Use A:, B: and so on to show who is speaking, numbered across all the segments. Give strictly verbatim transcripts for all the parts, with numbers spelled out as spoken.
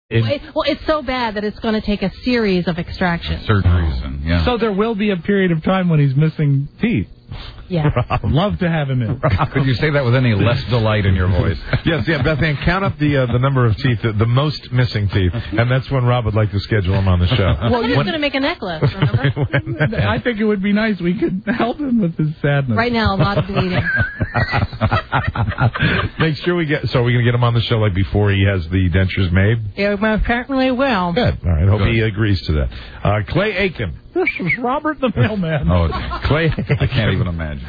A: Well, it, well, it's so bad that it's going to take a series of extractions.
B: Surgeries, and yeah.
C: So there will be a period of time when he's missing teeth.
A: Yeah.
C: I'd love to have him in.
B: Could you say that with any less delight in your voice?
D: Yes, yeah, Beth Ann, count up the uh, the number of teeth, the, the most missing teeth, and that's when Rob would like to schedule him on the show.
A: Well, he's going to make a necklace, remember?
C: I think it would be nice. We could help him with his sadness.
A: Right now, a lot of bleeding.
D: Make sure we get, so are we going to get him on the show like before he has the dentures made?
A: Yeah, well, apparently will.
D: Good. All right, I hope
B: Good.
D: he agrees to that. Uh, Clay Aiken.
C: This is Robert the Mailman.
B: Oh,
D: Clay
B: I can't even imagine.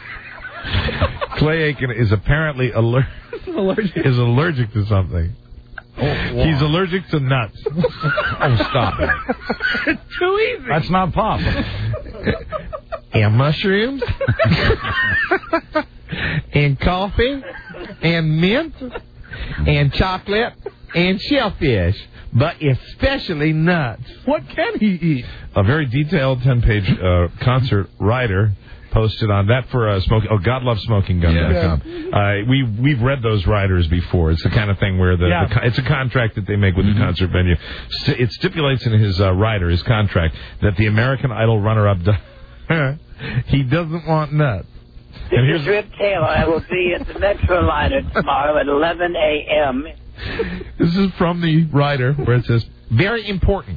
D: Clay Aiken is apparently aller-
C: allergic.
D: is allergic to something.
B: Oh, wow.
D: He's allergic to nuts. Oh, stop it.
C: It's too easy.
B: That's not possible.
D: And mushrooms. And coffee. And mint. And chocolate. And shellfish. But especially nuts.
C: What can he eat?
D: A very detailed ten-page uh, concert writer posted on that for uh, smoking. Oh, God Loves Smoking Gun dot com. Yeah. Uh, we we've read those riders before. It's the kind of thing where the,
C: yeah.
D: the it's a contract that they make with mm-hmm. the concert venue. St- it stipulates in his uh, rider, his contract, that the American Idol runner-up do- he doesn't want nuts.
E: This and is Rip Taylor. I will be at the Metroliner tomorrow at eleven a.m.
D: This is from the rider where it says, very important.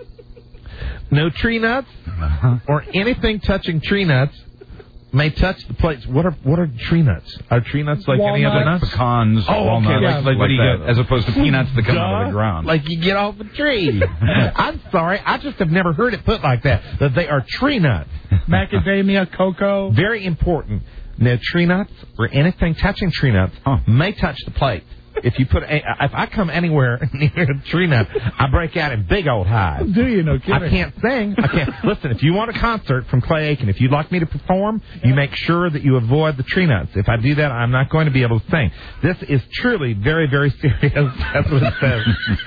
D: No tree nuts uh-huh. or anything touching tree nuts may touch the plates. What are what are tree nuts? Are tree nuts like
C: walnuts,
D: any other nuts?
B: Pecans,
D: oh,
B: walnuts,
D: okay.
B: yeah, like, like what do you get, as opposed to peanuts that come
D: Duh.
B: out of the ground.
D: Like you get off a tree. I'm sorry, I just have never heard it put like that, that they are tree nuts.
C: Macadamia, cocoa.
D: Very important. No tree nuts or anything touching tree nuts huh. may touch the plate. If you put, a, if I come anywhere near a tree nut, I break out in big old hives.
C: Do you know?
D: I can't sing. I can't. Listen, if you want a concert from Clay Aiken, if you'd like me to perform, you make sure that you avoid the tree nuts. If I do that, I'm not going to be able to sing. This is truly very, very serious. That's what it says.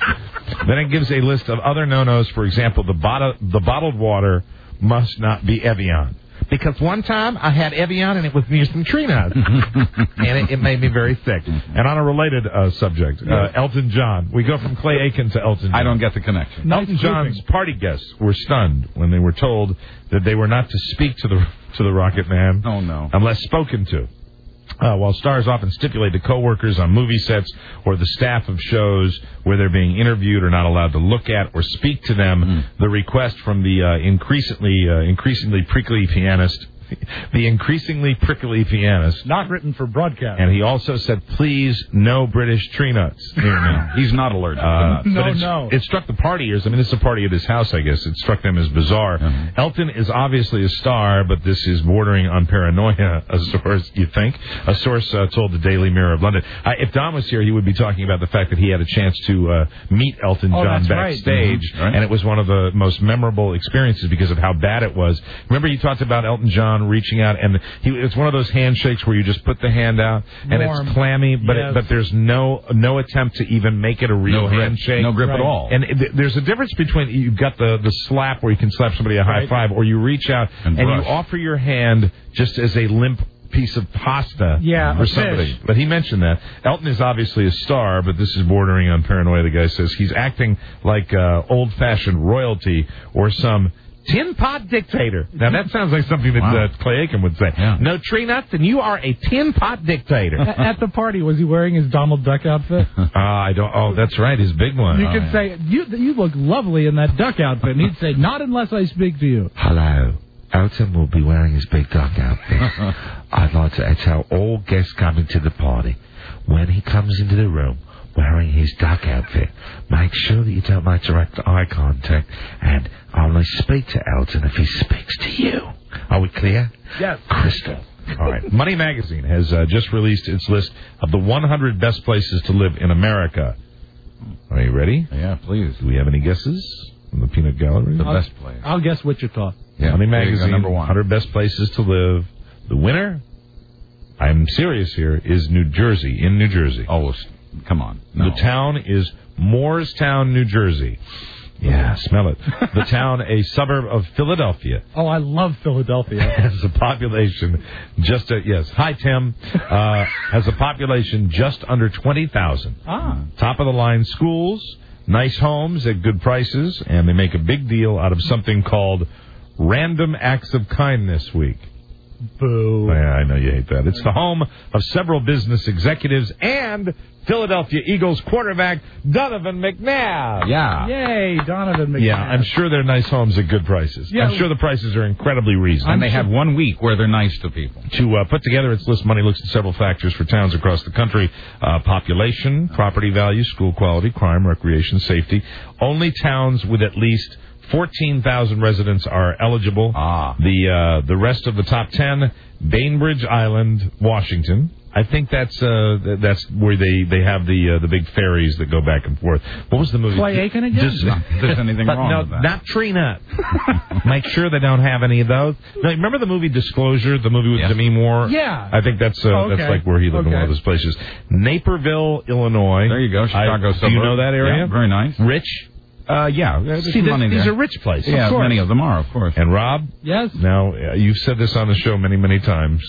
D: Then it gives a list of other no-nos. For example, the, bottle, the bottled water must not be Evian. Because one time I had Evian and it was near some tree nuts. and it, it made me very sick. And on a related uh, subject, uh, Elton John. We go from Clay Aiken to Elton John.
B: I don't get the connection.
D: Elton
C: nice
D: John's
C: grouping.
D: party guests were stunned when they were told that they were not to speak to the to the Rocket Man.
B: Oh, no.
D: Unless spoken to. Uh, while stars often stipulate to co-workers on movie sets or the staff of shows where they're being interviewed are not allowed to look at or speak to them, mm. the request from the uh, increasingly uh, increasingly prickly pianist, the increasingly prickly pianist,
C: not written for broadcast.
D: And he also said, "Please, no British tree nuts near me."
B: He's not allergic.
D: Uh,
C: no,
D: but
C: no.
D: It struck the partiers. I mean, this is a party at his house, I guess. It struck them as bizarre. Mm-hmm. Elton is obviously a star, but this is bordering on paranoia. A source, you think? A source uh, told the Daily Mirror of London. Uh, if Don was here, he would be talking about the fact that he had a chance to uh, meet Elton
C: oh,
D: John
C: that's
D: backstage,
C: right.
B: Mm-hmm. Right.
D: and it was one of the most memorable experiences because of how bad it was. Remember, you talked about Elton John reaching out, and he, it's one of those handshakes where you just put the hand out, and
C: Warm.
D: it's clammy, but
C: yes.
D: it, but there's no no attempt to even make it a real
B: no grip.
D: handshake.
B: No grip
C: right.
B: at all.
D: And it, there's a difference between you've got the, the slap where you can slap somebody a high
C: right.
D: five, or you reach out
B: and,
D: and
B: brush.
D: you offer your hand just as a limp piece of pasta
C: yeah,
D: for somebody.
C: Fish.
D: But he mentioned that. Elton is obviously a star, but this is bordering on paranoia, the guy says. He's acting like uh, old-fashioned royalty or some tin pot dictator. Now, that sounds like something that
B: wow.
D: uh, Clay Aiken would say.
B: Yeah.
D: No tree nuts, and you are a tin pot dictator.
C: At the party, was he wearing his Donald Duck outfit?
D: uh, I don't. Oh, that's right, his big one.
C: You
D: oh,
C: could
D: yeah.
C: say, you you look lovely in that duck outfit. And he'd say, not unless I speak to you.
F: Hello. Elton will be wearing his big duck outfit. I'd like to tell all guests coming to the party, when he comes into the room wearing his duck outfit, make sure that you don't make direct eye contact and only speak to Elton if he speaks to you. Are we clear?
C: Yes.
F: Crystal.
D: All right. Money Magazine has uh, just released its list of the one hundred best places to live in America. Are you ready?
B: Yeah, please.
D: Do we have any guesses from the Peanut Gallery?
B: The
C: I'll,
B: best place.
C: I'll guess Wichita.
B: Yeah,
D: Money Magazine,
B: number one.
D: one hundred best places to live. The winner, I'm serious here, is New Jersey, in New Jersey.
B: Oh, come on. No.
D: The town is Moorestown, New Jersey. Yeah, smell it. The town, a suburb of Philadelphia.
C: Oh, I love Philadelphia.
D: Has a population just, a, yes, hi, Tim, uh, has a population just under twenty thousand.
C: Ah.
D: Top of the line schools,
G: nice homes at good prices, and they make a big deal out of something called Random Acts of Kindness Week.
C: Boo.
G: Yeah, I know you hate that. It's the home of several business executives and Philadelphia Eagles quarterback Donovan McNabb.
B: Yeah.
C: Yay, Donovan McNabb.
G: Yeah, I'm sure they're nice homes at good prices.
C: Yeah.
G: I'm sure the prices are incredibly reasonable.
B: And they have one week where they're nice to people.
G: To uh, put together its list, Money looks at several factors for towns across the country. Uh, population, property value, school quality, crime, recreation, safety. Only towns with at least fourteen thousand residents are eligible.
B: Ah.
G: The uh, the rest of the top ten, Bainbridge Island, Washington. I think that's uh, that's where they, they have the uh, the big ferries that go back and forth. What was the movie?
C: Clay Aiken again?
G: Just,
B: Not that there's anything
G: but
B: wrong
G: no,
B: with that.
G: not Tree Nut. Make sure they don't have any of those. Now, remember the movie Disclosure, the movie with
B: Yes.
G: Demi Moore?
C: Yeah.
G: I think that's uh,
C: Oh, okay.
G: that's like where he lived in one of
C: Okay.
G: those places. Naperville, Illinois.
B: There you go, Chicago
G: I,
B: suburb.
G: Do you know that area?
B: Yeah, very nice.
G: Rich.
B: Uh, yeah. There's
G: See,
B: some
G: this-
B: money
G: these
B: there.
G: are rich places.
B: Yeah,
G: Of course.
B: many of them are, of course.
G: And Rob,
C: Yes.
G: now uh, you've said this on the show many, many times.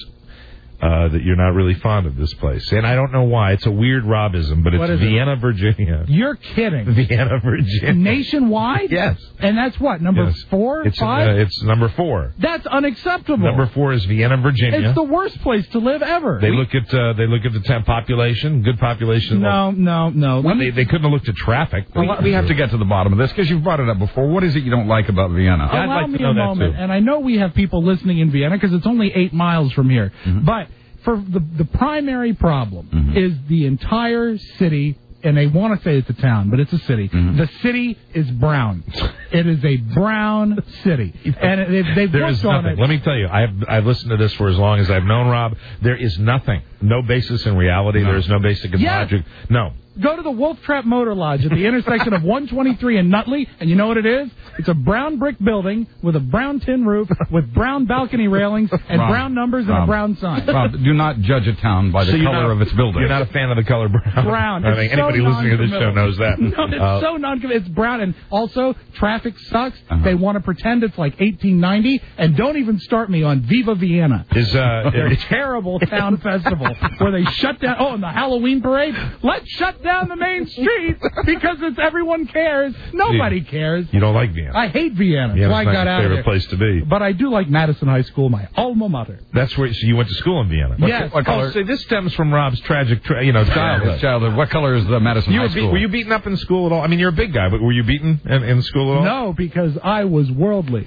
G: Uh, that you're not really fond of this place. And I don't know why. It's a weird Robism, but
C: What
G: it's
C: is it?
G: Vienna, Virginia.
C: You're kidding.
G: Vienna, Virginia.
C: Nationwide?
G: Yes.
C: And that's what, number
G: Yes.
C: four,
G: It's,
C: five?
G: uh, it's number four.
C: That's unacceptable.
G: Number four is Vienna, Virginia.
C: It's the worst place to live ever.
G: They look at uh, they look at the temp population, good population.
C: No, no, no.
G: Well, they, they couldn't have looked at traffic.
B: We, we have to get to the bottom of this because you've brought it up before. What is it you don't like about Vienna?
G: I'd
C: Allow
G: like to
C: me
G: know
C: a
G: that,
C: moment,
G: too.
C: and I know we have people listening in Vienna because it's only eight miles from here.
G: Mm-hmm.
C: But for the the primary problem
B: Mhm.
C: is the entire city, and they want to say it's a town, but it's a city.
B: Mhm.
C: The city is brown. It is a brown city, and it, they've, they've
G: There
C: worked
G: is
C: on
G: nothing.
C: it.
G: Let me tell you, I've I've listened to this for as long as I've known Rob. There is nothing, no basis in reality.
B: No.
G: There is no basis in
C: Yes.
G: logic. No.
C: Go to the Wolf Trap Motor Lodge at the intersection of one twenty-three and Nutley, and you know what it is? It's a brown brick building with a brown tin roof, with brown balcony railings, and
B: Rob,
C: brown numbers and
B: Rob,
C: a brown sign.
B: Rob, do not judge a town by the
G: So you're
B: color
G: not-
B: of its building.
G: You're not a fan of the color brown.
C: Brown.
G: I
C: It's
G: think
C: so
G: anybody listening to this show
C: non-committal.
G: knows that.
C: No, it's
G: Uh,
C: so non It's brown, and also traffic sucks.
B: Uh-huh.
C: They want to pretend it's like eighteen ninety, and don't even start me on Viva Vienna.
G: Is uh,
C: Their
G: is-
C: terrible town festival where they shut down. Oh, and the Halloween parade. Let's shut down the main street because it's everyone cares. Nobody cares.
G: you don't like Vienna?
C: I hate Vienna. That's
G: Vienna's
C: why I
G: not
C: got
G: your
C: out of
G: favorite
C: there.
G: place to be.
C: But I do like Madison High School, my alma mater.
G: That's where so you went to school in Vienna.
C: Yes.
B: What color?
G: Oh, see, this stems from Rob's tragic, tra- you know, childhood.
B: His childhood. What color is the Madison
G: You
B: High
G: were, be-
B: School?
G: were you beaten up in school at all? I mean, you're a big guy, but were you beaten in, in school at all?
C: No, because I was worldly.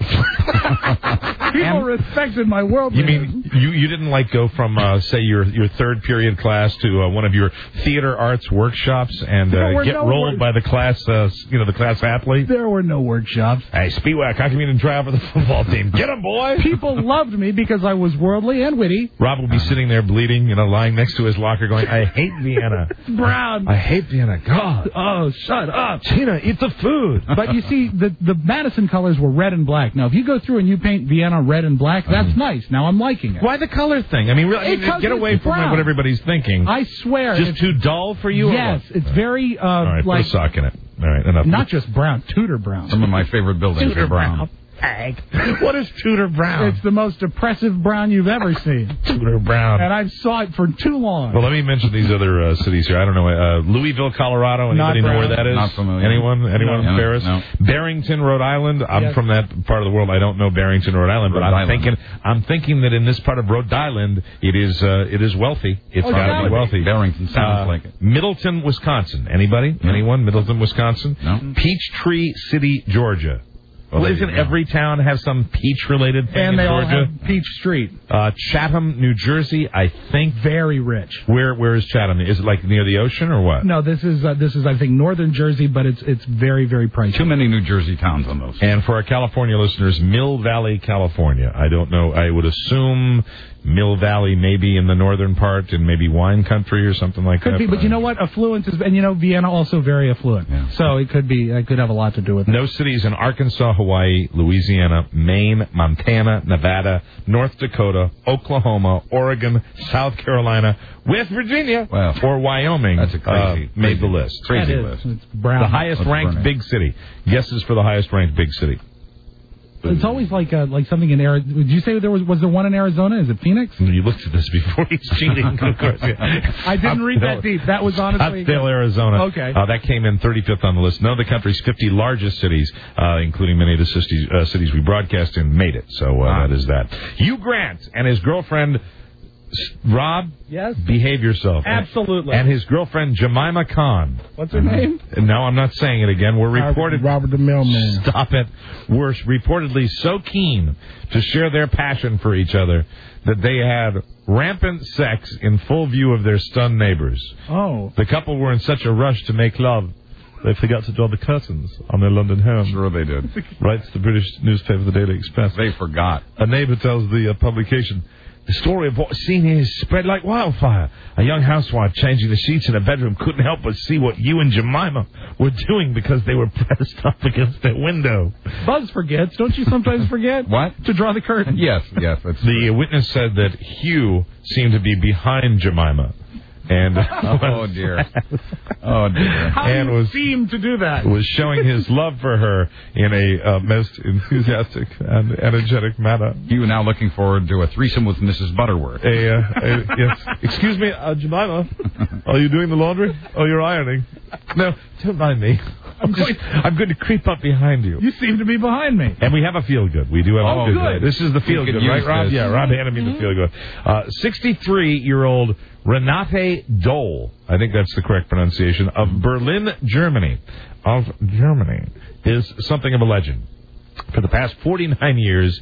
C: People
B: And-
C: respected my
G: You
C: worldliness.
G: mean you, you didn't like go from uh, say your your third period class to uh, one of your theater arts workshops and
C: There
G: uh,
C: were
G: get
C: no
G: rolled
C: work-
G: by the class uh, you know the class athlete?
C: There were no workshops.
G: Hey, Spiewak, how come you didn't try out for the football team? Get him, boy!
C: People loved me because I was worldly and witty.
G: Rob will be sitting there bleeding, you know, lying next to his locker, going, "I hate Vienna.
C: Brown.
G: I hate Vienna. God,
C: Oh, shut up.
G: Tina, eat the food."
C: But you see, the the Madison colors were red and black. Now, if you go through and you paint Vienna red and black, that's nice. Now I'm liking it.
G: Why the color thing? I mean, really, I mean,
C: Because
G: get away
C: it's
G: from
C: brown.
G: what everybody's thinking.
C: I swear.
G: Just
C: it's,
G: too dull for you? or
C: yes,
G: what?
C: it's very, uh,
G: All right,
C: like,
G: put a sock in it. All right, enough.
C: not just brown, Tudor brown.
B: Some of my favorite buildings
C: Tudor
B: are brown.
G: What is Tudor Brown?
C: It's the most oppressive brown you've ever seen.
G: Tudor Brown.
C: And I've saw it for too long.
G: Well, let me mention these other uh, cities here. I don't know. Uh, Louisville, Colorado.
C: Not
G: Anybody know where
C: brown.
G: that is?
B: Not familiar.
G: Anyone? Anyone
B: No.
G: in Paris?
B: No.
G: Barrington, Rhode Island. I'm
C: Yes.
G: from that part of the world. I don't know Barrington, Rhode Island, but
B: Rhode
G: I'm
B: Island.
G: thinking I'm thinking that in this part of Rhode Island, it is uh, it is wealthy. It's
C: Oh,
G: got
C: yeah.
G: to be wealthy.
B: Barrington sounds
G: Uh,
B: like it.
G: Middleton, Wisconsin. Anybody?
B: No.
G: Anyone? Middleton, Wisconsin.
B: No.
G: Peachtree City, Georgia.
B: Well,
G: Well,
B: there you
G: isn't
B: go.
G: every town have some peach-related thing
C: and
G: in
C: they all
G: Georgia?
C: have Peach Street.
G: Uh, Chatham, New Jersey, I think.
C: Very rich.
G: Where Where is Chatham? Is it like near the ocean or what?
C: No, this is uh, this is I think northern Jersey, but it's it's very very pricey.
B: Too many New Jersey towns on those.
G: And for our California listeners, Mill Valley, California. I don't know. I would assume Mill Valley maybe in the northern part and maybe wine country or something like
C: Could
G: that.
C: be, but you know what? Affluence is, and you know Vienna also very affluent.
B: Yeah.
C: So it could be, it could have a lot to do with it.
G: No cities in Arkansas, Hawaii, Louisiana, Maine, Montana, Nevada, North Dakota, Oklahoma, Oregon, South Carolina, West Virginia,
B: Wow.
G: or Wyoming
B: That's a crazy,
G: uh, made the
B: crazy-
G: list.
B: Crazy
C: That is,
B: list.
C: it's brown.
G: The highest
B: Let's
G: ranked
B: burn it.
G: big city. Guesses for the highest ranked big city.
C: It's always like uh, like something in Arizona. Did you say there was was there one in Arizona? Is it Phoenix?
D: You looked at this before he's cheating. Of course, yeah.
C: I didn't read that deep. That was honestly
D: Scottsdale, Arizona.
C: Okay.
D: Uh, that came in thirty-fifth on the list. None of the country's fifty largest cities, uh, including many of the cities, uh, cities we broadcast in, made it. So uh, wow. that is that. Hugh Grant and his girlfriend, Rob,
C: yes,
D: behave yourself.
C: Absolutely.
D: And his girlfriend, Jemima Khan.
C: What's her name?
D: No, I'm not saying it again. We're reported.
C: Robert the Mailman.
D: Stop it. We're reportedly so keen to share their passion for each other that they had rampant sex in full view of their stunned neighbors.
C: Oh.
D: The couple were in such a rush to make love, they forgot to draw the curtains on their London home.
B: Sure they did.
D: Writes the British newspaper, the Daily Express.
B: They forgot.
D: A neighbor tells the uh, publication, the story of what's seen here is spread like wildfire. A young housewife changing the sheets in her bedroom couldn't help but see what you and Jemima were doing because they were pressed up against their window.
C: Buzz forgets. Don't you sometimes forget?
B: What?
C: To draw the curtain.
B: Yes, yes. That's
D: the
B: true.
D: witness said that Hugh seemed to be behind Jemima. And
B: oh dear, oh dear,
C: How
D: and
C: do you
D: was
C: seem to do that?
D: Was showing his love for her in a uh, most enthusiastic and energetic manner.
B: You now looking forward to a threesome with Missus Butterworth?
D: A, uh, a, yes. Excuse me, uh, Jemima, are you doing the laundry? Oh, you're ironing. No, don't mind me. I'm just, I'm going to creep up behind you.
C: You seem to be behind me.
D: And we have a feel good. We do have
B: oh,
D: a feel
B: good.
D: good. This is the feel good, right, Rob?
B: This.
D: Yeah, Rob handed me the feel good. Uh, sixty-three-year-old Renate Dole, I think that's the correct pronunciation, of Berlin, Germany, of Germany, is something of a legend. For the past forty-nine years,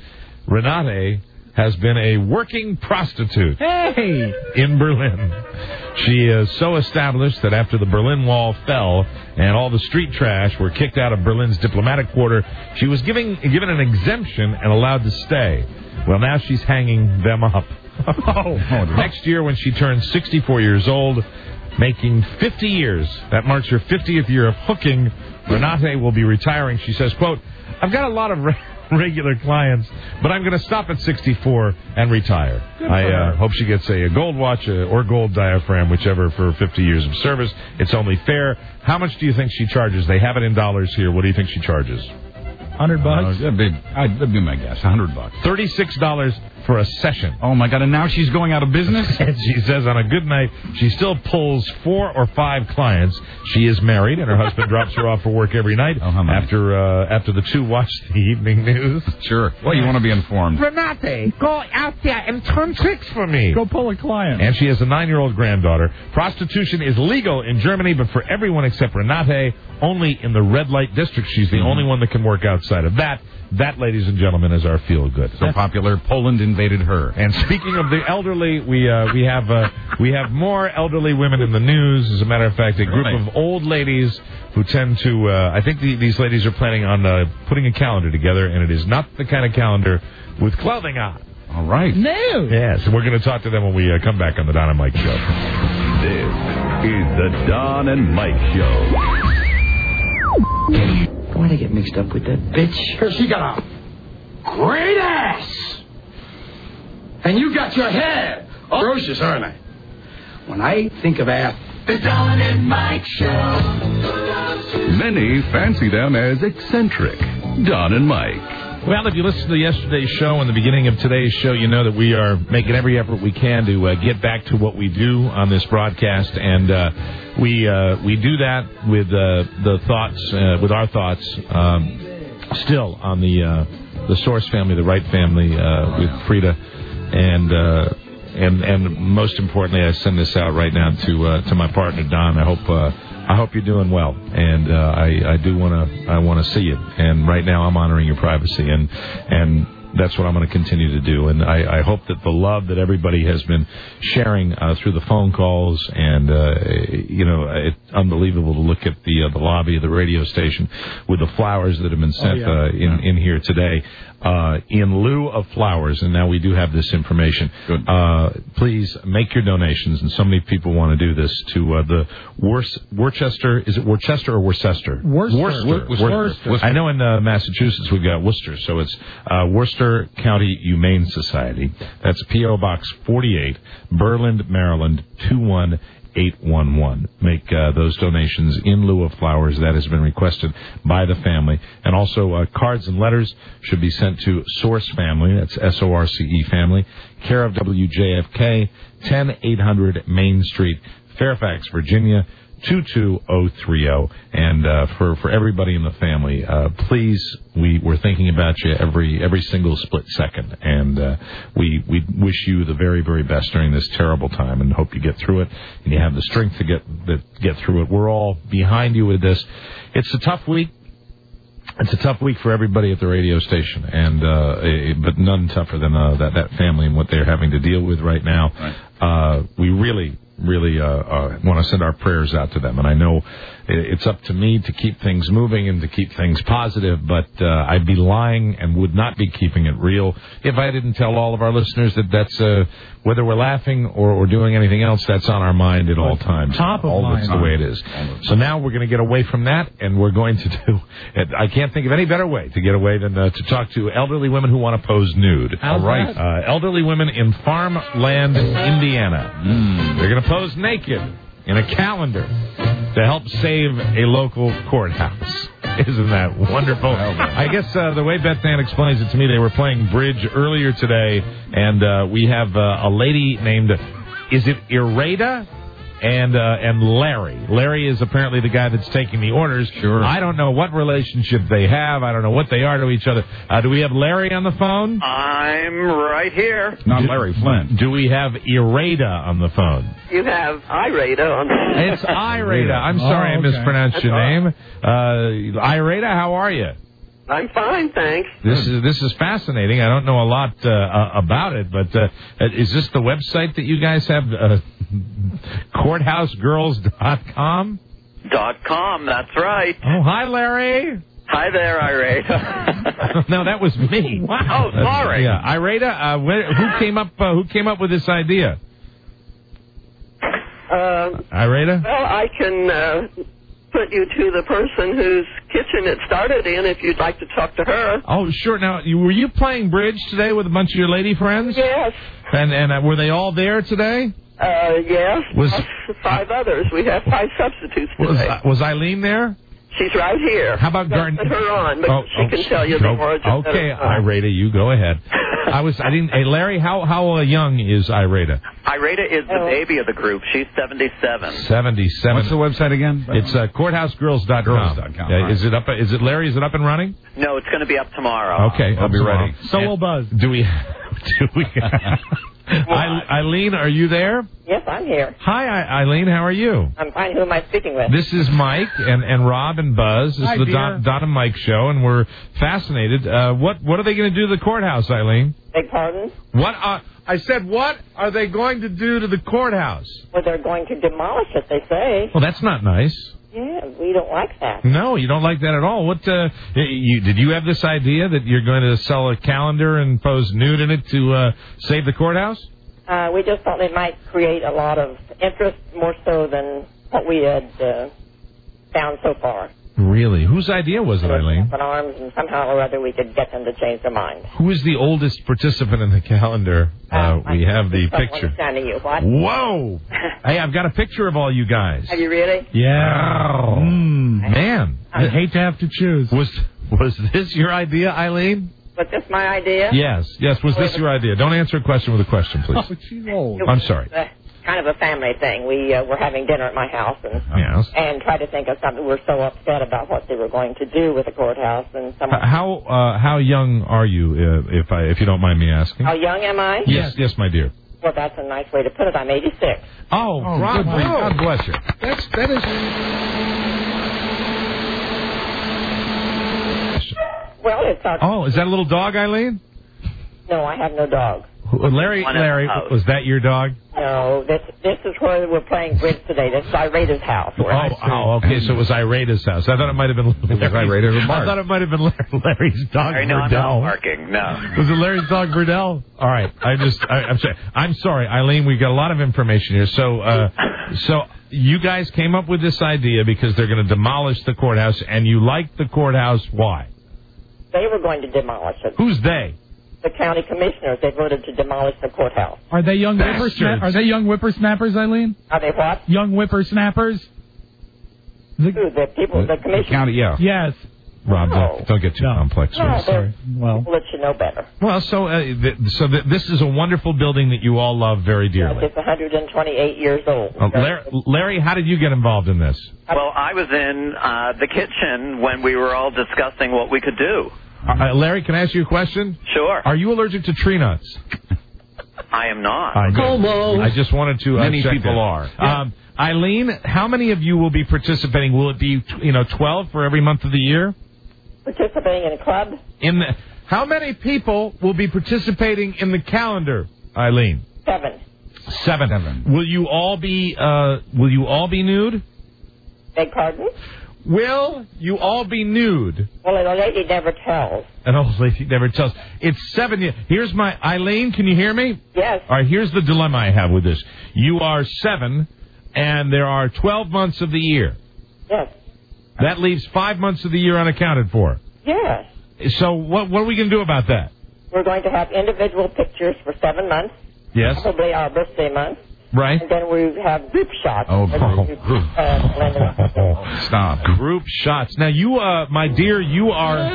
D: Renate has been a working prostitute
C: hey!
D: in Berlin. She is so established that after the Berlin Wall fell and all the street trash were kicked out of Berlin's diplomatic quarter, she was giving, given an exemption and allowed to stay. Well, now she's hanging them up.
C: oh,
D: Next year, when she turns sixty-four years old, making fifty years, that marks her fiftieth year of hooking, Renate will be retiring. She says, quote, I've got a lot of re- regular clients, but I'm going to stop at sixty-four and retire. I uh, hope she gets a, a gold watch uh, or gold diaphragm, whichever, for fifty years of service. It's only fair. How much do you think she charges? They have it in dollars here. What do you think she charges?
C: Hundred bucks?
B: Uh, that'd, be, that'd be my guess. A hundred bucks.
D: Thirty-six dollars for a session.
B: Oh my God! And now she's going out of business.
D: And she says on a good night she still pulls four or five clients. She is married, and her husband drops her off for work every night.
B: Oh, how nice.
D: After uh, after the two watch the evening news.
B: Sure. Well, you want to be informed.
D: Renate, go out there and turn tricks for me.
C: Go pull a client.
D: And she has a nine-year-old granddaughter. Prostitution is legal in Germany, but for everyone except Renate, only in the red light district. She's the mm-hmm. only one that can work outside of that. That, ladies and gentlemen, is our feel-good.
B: So popular, Poland invaded her.
D: And speaking of the elderly, we uh, we have uh, we have more elderly women in the news. As a matter of fact, a group
B: right.
D: of old ladies who tend to. Uh, I think the, these ladies are planning on uh, putting a calendar together, and it is not the kind of calendar with clothing on.
B: All right.
C: No.
D: Yes, we're going to talk to them when we uh, come back on the Don and Mike Show.
H: This is the Don and Mike Show.
I: Why'd I get mixed up with that bitch?
J: Because she got a great ass. And you got your head. Oh, ferocious, aren't I? When I think of ass, the Don and Mike Show.
H: Many fancy them as eccentric. Don and Mike.
D: Well, if you listened to yesterday's show and the beginning of today's show, you know that we are making every effort we can to uh, get back to what we do on this broadcast, and uh, we uh, we do that with uh, the thoughts, uh, with our thoughts, um, still on the uh, the Source family, the Wright family, uh, with Frida, and uh, and and most importantly, I send this out right now to uh, to my partner Don. I hope. Uh, I hope you're doing well, and uh, I, I do want to I want to see you. And right now, I'm honoring your privacy, and and that's what I'm going to continue to do. And I, I hope that the love that everybody has been sharing uh, through the phone calls, and uh, you know, it's unbelievable to look at the uh, the lobby of the radio station with the flowers that have been sent oh, yeah. uh, in yeah. in here today. Uh, in lieu of flowers, and now we do have this information. Uh, please make your donations, and so many people want to do this, to uh, the Wor- Worcester, is it Worcester or Worcester?
C: Worcester.
D: Worcester.
C: Worcester.
D: Worcester. Worcester. I know in uh, Massachusetts we've got Worcester, so it's uh, Worcester County Humane Society. That's P O Box forty-eight, Berlin, Maryland, two one
G: eight one one. Make uh, those donations in lieu of flowers. That has been requested by the family. And also uh, cards and letters should be sent to Source Family. That's S O R C E Family. Care of W J F K, ten eight hundred Main Street, Fairfax, Virginia, two two zero three zero. And uh, for, for everybody in the family, uh, please, we, we're thinking about you every every single split second. And uh, we we wish you the very, very best during this terrible time and hope you get through it and you have the strength to get, that, get through it. We're all behind you with this. It's a tough week. It's a tough week for everybody at the radio station, and uh, but none tougher than uh, that, that family and what they're having to deal with right now.
B: Right.
G: Uh, we really, really uh, uh, want to send our prayers out to them. And I know it's up to me to keep things moving and to keep things positive, but uh, I'd be lying and would not be keeping it real if I didn't tell all of our listeners that that's, uh, whether we're laughing or, or doing anything else, that's on our mind at all times.
C: Top of
G: all
C: mind.
G: That's the way it is. So now we're going to get away from that, and we're going to do, I can't think of any better way to get away than uh, to talk to elderly women who want to pose nude.
C: How's
G: all right. Uh, elderly women in farmland, Indiana.
B: Mm.
G: They're going to pose naked in a calendar to help save a local courthouse. Isn't that wonderful? I guess uh, the way Beth Ann explains it to me, they were playing bridge earlier today, and uh, we have uh, a lady named, is it Irada? And uh, and Larry. Larry is apparently the guy that's taking the orders.
B: Sure.
G: I don't know what relationship they have. I don't know what they are to each other. Uh, do we have Larry on the phone?
K: I'm right here.
B: Not Larry Flynn.
G: Do we have Irada on the phone?
K: You have Irada on the
G: It's Irada. I'm sorry
C: Oh,
G: I
C: okay.
G: mispronounced
K: That's
G: your
K: all
G: name. Uh, Irada, how are you?
K: I'm fine, thanks.
G: This is this is fascinating. I don't know a lot uh, uh, about it, but uh, is this the website that you guys have? Uh, courthouse girls dot com?
K: Dot com, that's right.
G: Oh, hi, Larry.
K: Hi there, Irada.
G: No, that was me.
K: Oh, sorry.
G: Yeah, Irada. Uh, where, who came up? Uh, who came up with this idea?
K: Uh,
G: Irada.
K: well, I can uh, put you to the person whose kitchen it started in if you'd like to talk to her.
G: Oh, sure. Now, you, were you playing bridge today with a bunch of your lady friends?
K: Yes.
G: And and uh, were they all there today?
K: Uh, yes.
G: Was-
K: Plus five others. We have five substitutes
G: Was
K: today.
G: uh, was Eileen there?
K: She's right here.
G: How about
K: Don't
G: Garn?
K: put her on, but
G: Oh,
K: she
G: oh,
K: can tell you the
G: no.
K: origin.
G: Okay,
K: of the time.
G: Irada, you go ahead. I was. I didn't. Hey, Larry, how how uh, young is Irada?
K: Irada is
E: Oh.
K: the baby of the group. She's seventy-seven.
G: Seventy-seven.
B: What's the website again?
G: It's uh, courthouse girls dot com.
B: Girls dot com,
G: Uh,
B: right.
G: Is it up? Is it Larry? Is it up and running?
K: No, it's going to be up tomorrow.
G: Okay,
B: I'll
G: up
B: be
G: tomorrow.
B: ready.
C: So
G: And
C: will Buzz.
G: Do we? Do we? I, Eileen, are you there?
E: Yes, I'm here.
G: Hi, I, Eileen. How are you?
E: I'm fine. Who am I speaking with?
G: This is Mike and, and Rob and Buzz. This
C: Hi,
G: is the
C: dear.
G: Don, Don and Mike show, and we're fascinated. Uh, what what are they going to do to the courthouse, Eileen?
E: Beg pardon?
G: What uh, I said? What are they going to do to the courthouse?
E: Well, they're going to demolish it, they say.
G: Well, that's not nice.
E: Yeah, we don't like that.
G: No, you don't like that at all. What? Uh, you did you have this idea that you're going to sell a calendar and pose nude in it to uh, save the courthouse?
E: Uh, we just thought it might create a lot of interest, more so than what we had uh, found so far.
G: Really? Whose idea was it, Eileen?
E: Up in arms, and somehow or other we could get them to change their mind.
G: Who is the oldest participant in the calendar? Uh,
E: Uh,
G: we
E: I
G: have the
E: just don't
G: picture.
E: understand you. What?
G: Whoa! Hey, I've got a picture of all you guys.
E: Have you really?
C: Yeah.
G: Oh,
C: Mm.
G: man.
C: I hate to have to choose.
G: Was was this your idea, Eileen?
E: Was this my idea?
G: Yes. Yes. Was this your idea? Don't answer a question with a question, please.
C: Oh, she's old.
E: It
G: I'm
E: was,
G: sorry.
E: uh, kind of a family thing. We uh, were having dinner at my house and
G: Yes.
E: and tried to think of something. We were so upset about what they were going to do with the courthouse, and someone.
G: How uh, how young are you, uh, if I if you don't mind me asking?
E: How young am I?
G: Yes. Yes, my dear.
E: Well, that's a nice way to put it. I'm eighty-six.
G: Oh,
C: Oh,
G: God,
C: good for you.
G: God bless you.
C: That's that is.
E: Well, it's our.
G: Oh, is that a little dog, Eileen?
E: No, I have no dog.
G: Who- Larry,
K: One in the
G: Larry,
K: house.
G: was that your dog?
E: No, this this is where we're playing bridge today. This is Irada's house. Where
G: Oh, oh, okay. So it was Irada's house. I thought it might have been Larry's.
B: Irada or
G: I
B: Bart.
G: thought it might have been Larry- Larry's dog,
K: I know I'm not
G: Verdell.
K: barking. No.
G: Was it Larry's dog, Verdell? All right. I just, I, I'm sorry. I'm sorry, Eileen. We got a lot of information here. So, uh, so you guys came up with this idea because they're going to demolish the courthouse, and you like the courthouse. Why?
E: they were going to demolish it.
G: Who's they?
E: the county commissioners. They voted to demolish the courthouse.
C: Are they young
B: Bastards.
C: whippersnappers? Are they young whippersnappers, Eileen?
E: Are they what?
C: Young whippersnappers?
E: Who, the people, the commissioners?
B: County, yeah.
C: Yes.
G: Rob,
E: No.
G: don't, don't get too
C: No.
G: complex.
E: No,
G: with it.
E: they're
C: Well,
E: people that should know better.
G: Well, so uh, th- so th- this is a wonderful building that you all love very dearly.
E: It's one hundred twenty-eight years old.
G: Uh, Larry, Larry, how did you get involved in this?
L: Well, I was in uh, the kitchen when we were all discussing what we could do.
G: Uh, Larry, can I ask you a question?
L: Sure.
G: Are you allergic to tree nuts?
L: I am not.
G: I, I just wanted to uh,
B: Many
G: check
B: people
G: that.
B: are.
G: Um, Eileen, how many of you will be participating? Will it be, you know, twelve for every month of the year?
E: Participating in a club?
G: In the, how many people will be participating in the calendar, Eileen?
E: Seven.
G: Seven.
B: Seven.
G: Will you all be uh, Will you all be nude?
E: Beg pardon?
G: Will you all be nude?
E: Well, a lady never tells.
G: An old lady never tells. It's seven years. Here's my Eileen. Can you hear me?
E: Yes.
G: All right. Here's the dilemma I have with this. You are seven, and there are twelve months of the year.
E: Yes.
G: That leaves five months of the year unaccounted for.
E: Yes.
G: So what what are we going to do about that?
E: We're going to have individual pictures for seven months.
G: Yes.
E: Probably our birthday month.
G: Right.
E: And then we have group shots.
B: Oh,
E: And
B: oh,
E: we, uh, blend them.
B: Stop.
G: Group shots. Now you, uh, my dear, you are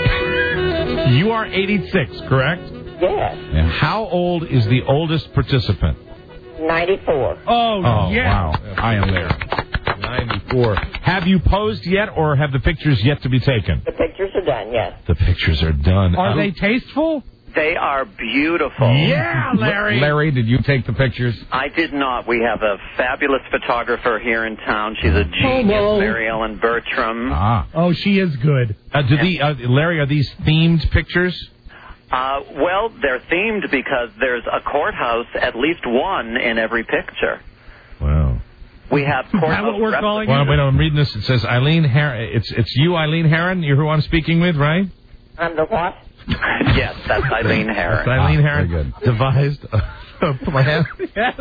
G: you are eighty-six, correct?
E: Yes.
B: Yeah.
G: How old is the oldest participant?
E: ninety-four.
C: Oh,
G: Oh,
C: yeah.
G: wow. I am there. ninety-four. Have you posed yet, or have the pictures yet to be taken?
E: The pictures are done, yes.
G: The pictures are done.
C: Are
G: Uh,
C: they tasteful?
L: They are beautiful.
G: Yeah, Larry.
B: Larry, did you take the pictures?
L: I did not. We have a fabulous photographer here in town. She's a genius, Mary Ellen Bertram.
B: Ah.
C: Oh, she is good.
G: Uh, do the, uh, Larry, are these themed pictures?
L: Uh, well, they're themed because there's a courthouse, at least one in every picture.
G: Wow.
L: We have courthouse
C: what we're
L: replicas.
C: calling
G: Well, wait, I'm reading this. It says Eileen Her- It's it's you, Eileen Heron. You're who I'm speaking with, right?
E: I'm the what?
L: Yes, that's Eileen Heron.
G: That's Eileen
B: Ah,
G: Heron
B: very good.
G: devised a, a plan
C: Yes.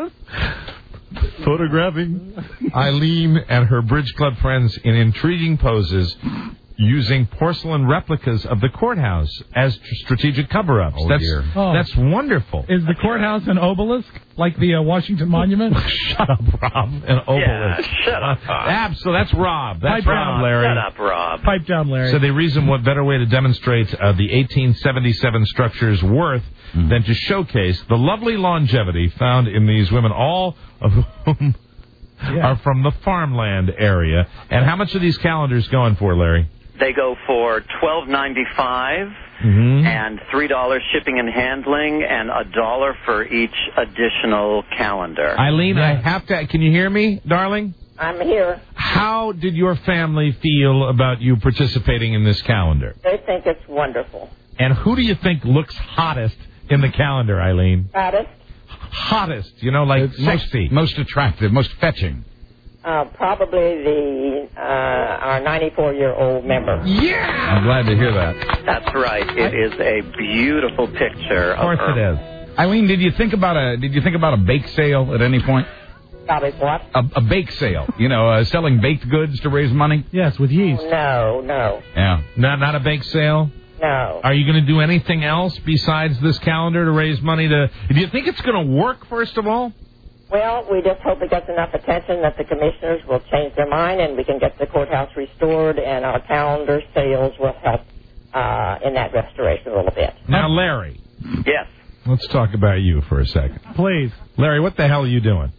G: photographing Eileen and her Bridge Club friends in intriguing poses using porcelain replicas of the courthouse as tr- strategic cover-ups.
B: Oh,
G: that's,
B: dear.
C: Oh.
G: that's wonderful.
C: Is the courthouse an obelisk, like the uh, Washington Monument?
G: Shut up, Rob. An obelisk.
L: Yeah, shut up, Rob.
G: Absolutely. That's Rob. That's
C: Pipe
G: Rob,
C: down.
G: Larry.
L: Shut up, Rob.
C: Pipe down, Larry.
G: So they reason what better way to demonstrate uh, the eighteen seventy-seven structure's worth
B: Mm-hmm.
G: than to showcase the lovely longevity found in these women, all of whom
C: Yeah.
G: are from the farmland area. And how much are these calendars going for, Larry?
L: They go for twelve ninety five
G: Mm-hmm.
L: and three dollars shipping and handling, and a dollar for each additional calendar.
G: Eileen, I have to. Can you hear me, darling?
E: I'm here.
G: How did your family feel about you participating in this calendar?
E: They think it's wonderful.
G: And who do you think looks hottest in the calendar, Eileen?
E: Hottest?
G: Hottest, you know, like
B: most,
G: sexy.
B: most attractive, most fetching.
E: Uh, probably the uh, our ninety-four-year-old member.
G: Yeah!
B: I'm glad to hear that.
L: That's right. It is a beautiful picture.
G: Of course
L: of her.
G: it is.
B: Eileen, did you think about a did you think about a bake sale at any point?
E: Probably what?
B: A, a bake sale, you know, uh, selling baked goods to raise money.
C: Yes, with yeast.
E: No, no,
B: Yeah.
G: Not not a bake sale?
E: no.
G: Are you going to do anything else besides this calendar to raise money to... Do you think it's going to work, first of all?
E: Well, we just hope it gets enough attention that the commissioners will change their mind and we can get the courthouse restored, and our calendar sales will help uh, in that restoration a little bit.
G: Now, Larry,
L: Yes.
G: let's talk about you for a second.
C: Please.
G: Larry, what the hell are you doing?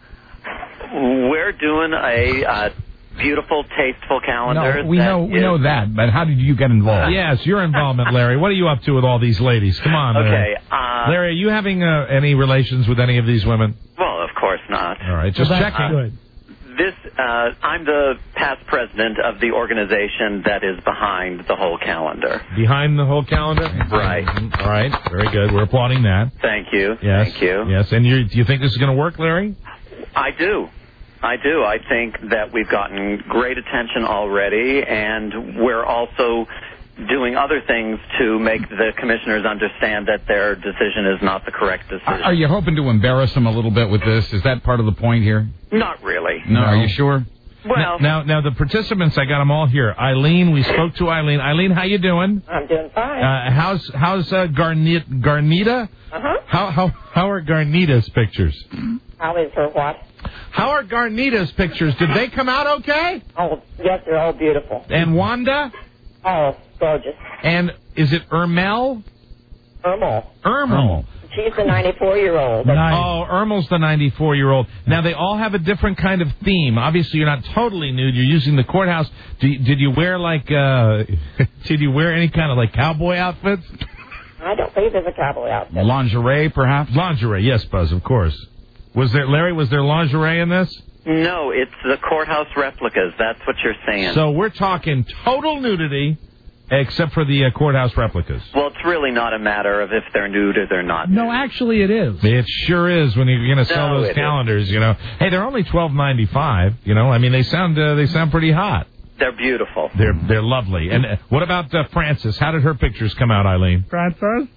L: We're doing a uh, beautiful, tasteful calendar.
B: No, we
L: that
B: know we
L: is-
B: know that, but how did you get involved?
G: Yes, your involvement, Larry. What are you up to with all these ladies? Come on, Larry.
L: Okay. Uh,
G: Larry, are you having uh, any relations with any of these women?
L: well, of course not.
G: All right, just
C: Well, that's
G: checking.
C: good.
L: This, uh, I'm the past president of the organization that is behind the whole calendar.
G: Behind the whole calendar?
L: Right.
G: Mhm. All right, very good. We're applauding that.
L: Thank you.
G: Yes.
L: Thank you.
G: Yes, and you do you think this is going to work, Larry?
L: I do. I do. I think that we've gotten great attention already, and we're also doing other things to make the commissioners understand that their decision is not the correct decision.
B: Are you hoping to embarrass them a little bit with this? Is that part of the point here?
L: Not really.
B: No. Are you sure?
L: Well,
G: now, now the participants, I got them all here. Eileen, we spoke to Eileen. Eileen, how you doing?
E: I'm doing fine.
G: Uh, how's how's uh, Garnit, Garnita?
E: Uh-huh.
G: How how how are Garnita's pictures?
E: How is her what?
G: How are Garnita's pictures? Did they come out okay?
E: Oh, yes, they're all beautiful.
G: And Wanda?
E: Oh, gorgeous.
G: And is it Ermel?
E: Ermel.
G: Ermel.
E: She's the ninety-four-year-old.
G: Nice. Oh, Ermel's the ninety-four-year-old. Now, they all have a different kind of theme. Obviously, you're not totally nude. You're using the courthouse. Did, did you wear, like, uh, did you wear any kind of, like, cowboy outfits?
E: I don't think there's a cowboy outfit.
B: Lingerie, perhaps?
G: Lingerie, yes, Buzz, of course. Was there, Larry, was there lingerie in this?
L: no, it's the courthouse replicas. That's what you're saying.
G: So we're talking total nudity, except for the uh, courthouse replicas.
L: Well, it's really not a matter of if they're nude or they're not.
C: No, actually it is.
G: It sure is when you're going to sell
L: No,
G: those
L: it
G: calendars, you know. Hey, they're only twelve ninety-five, you know. I mean, they sound uh, they sound pretty hot.
L: They're beautiful.
G: They're they're lovely. And uh, what about uh, Frances? How did her pictures come out, Eileen?
C: Frances?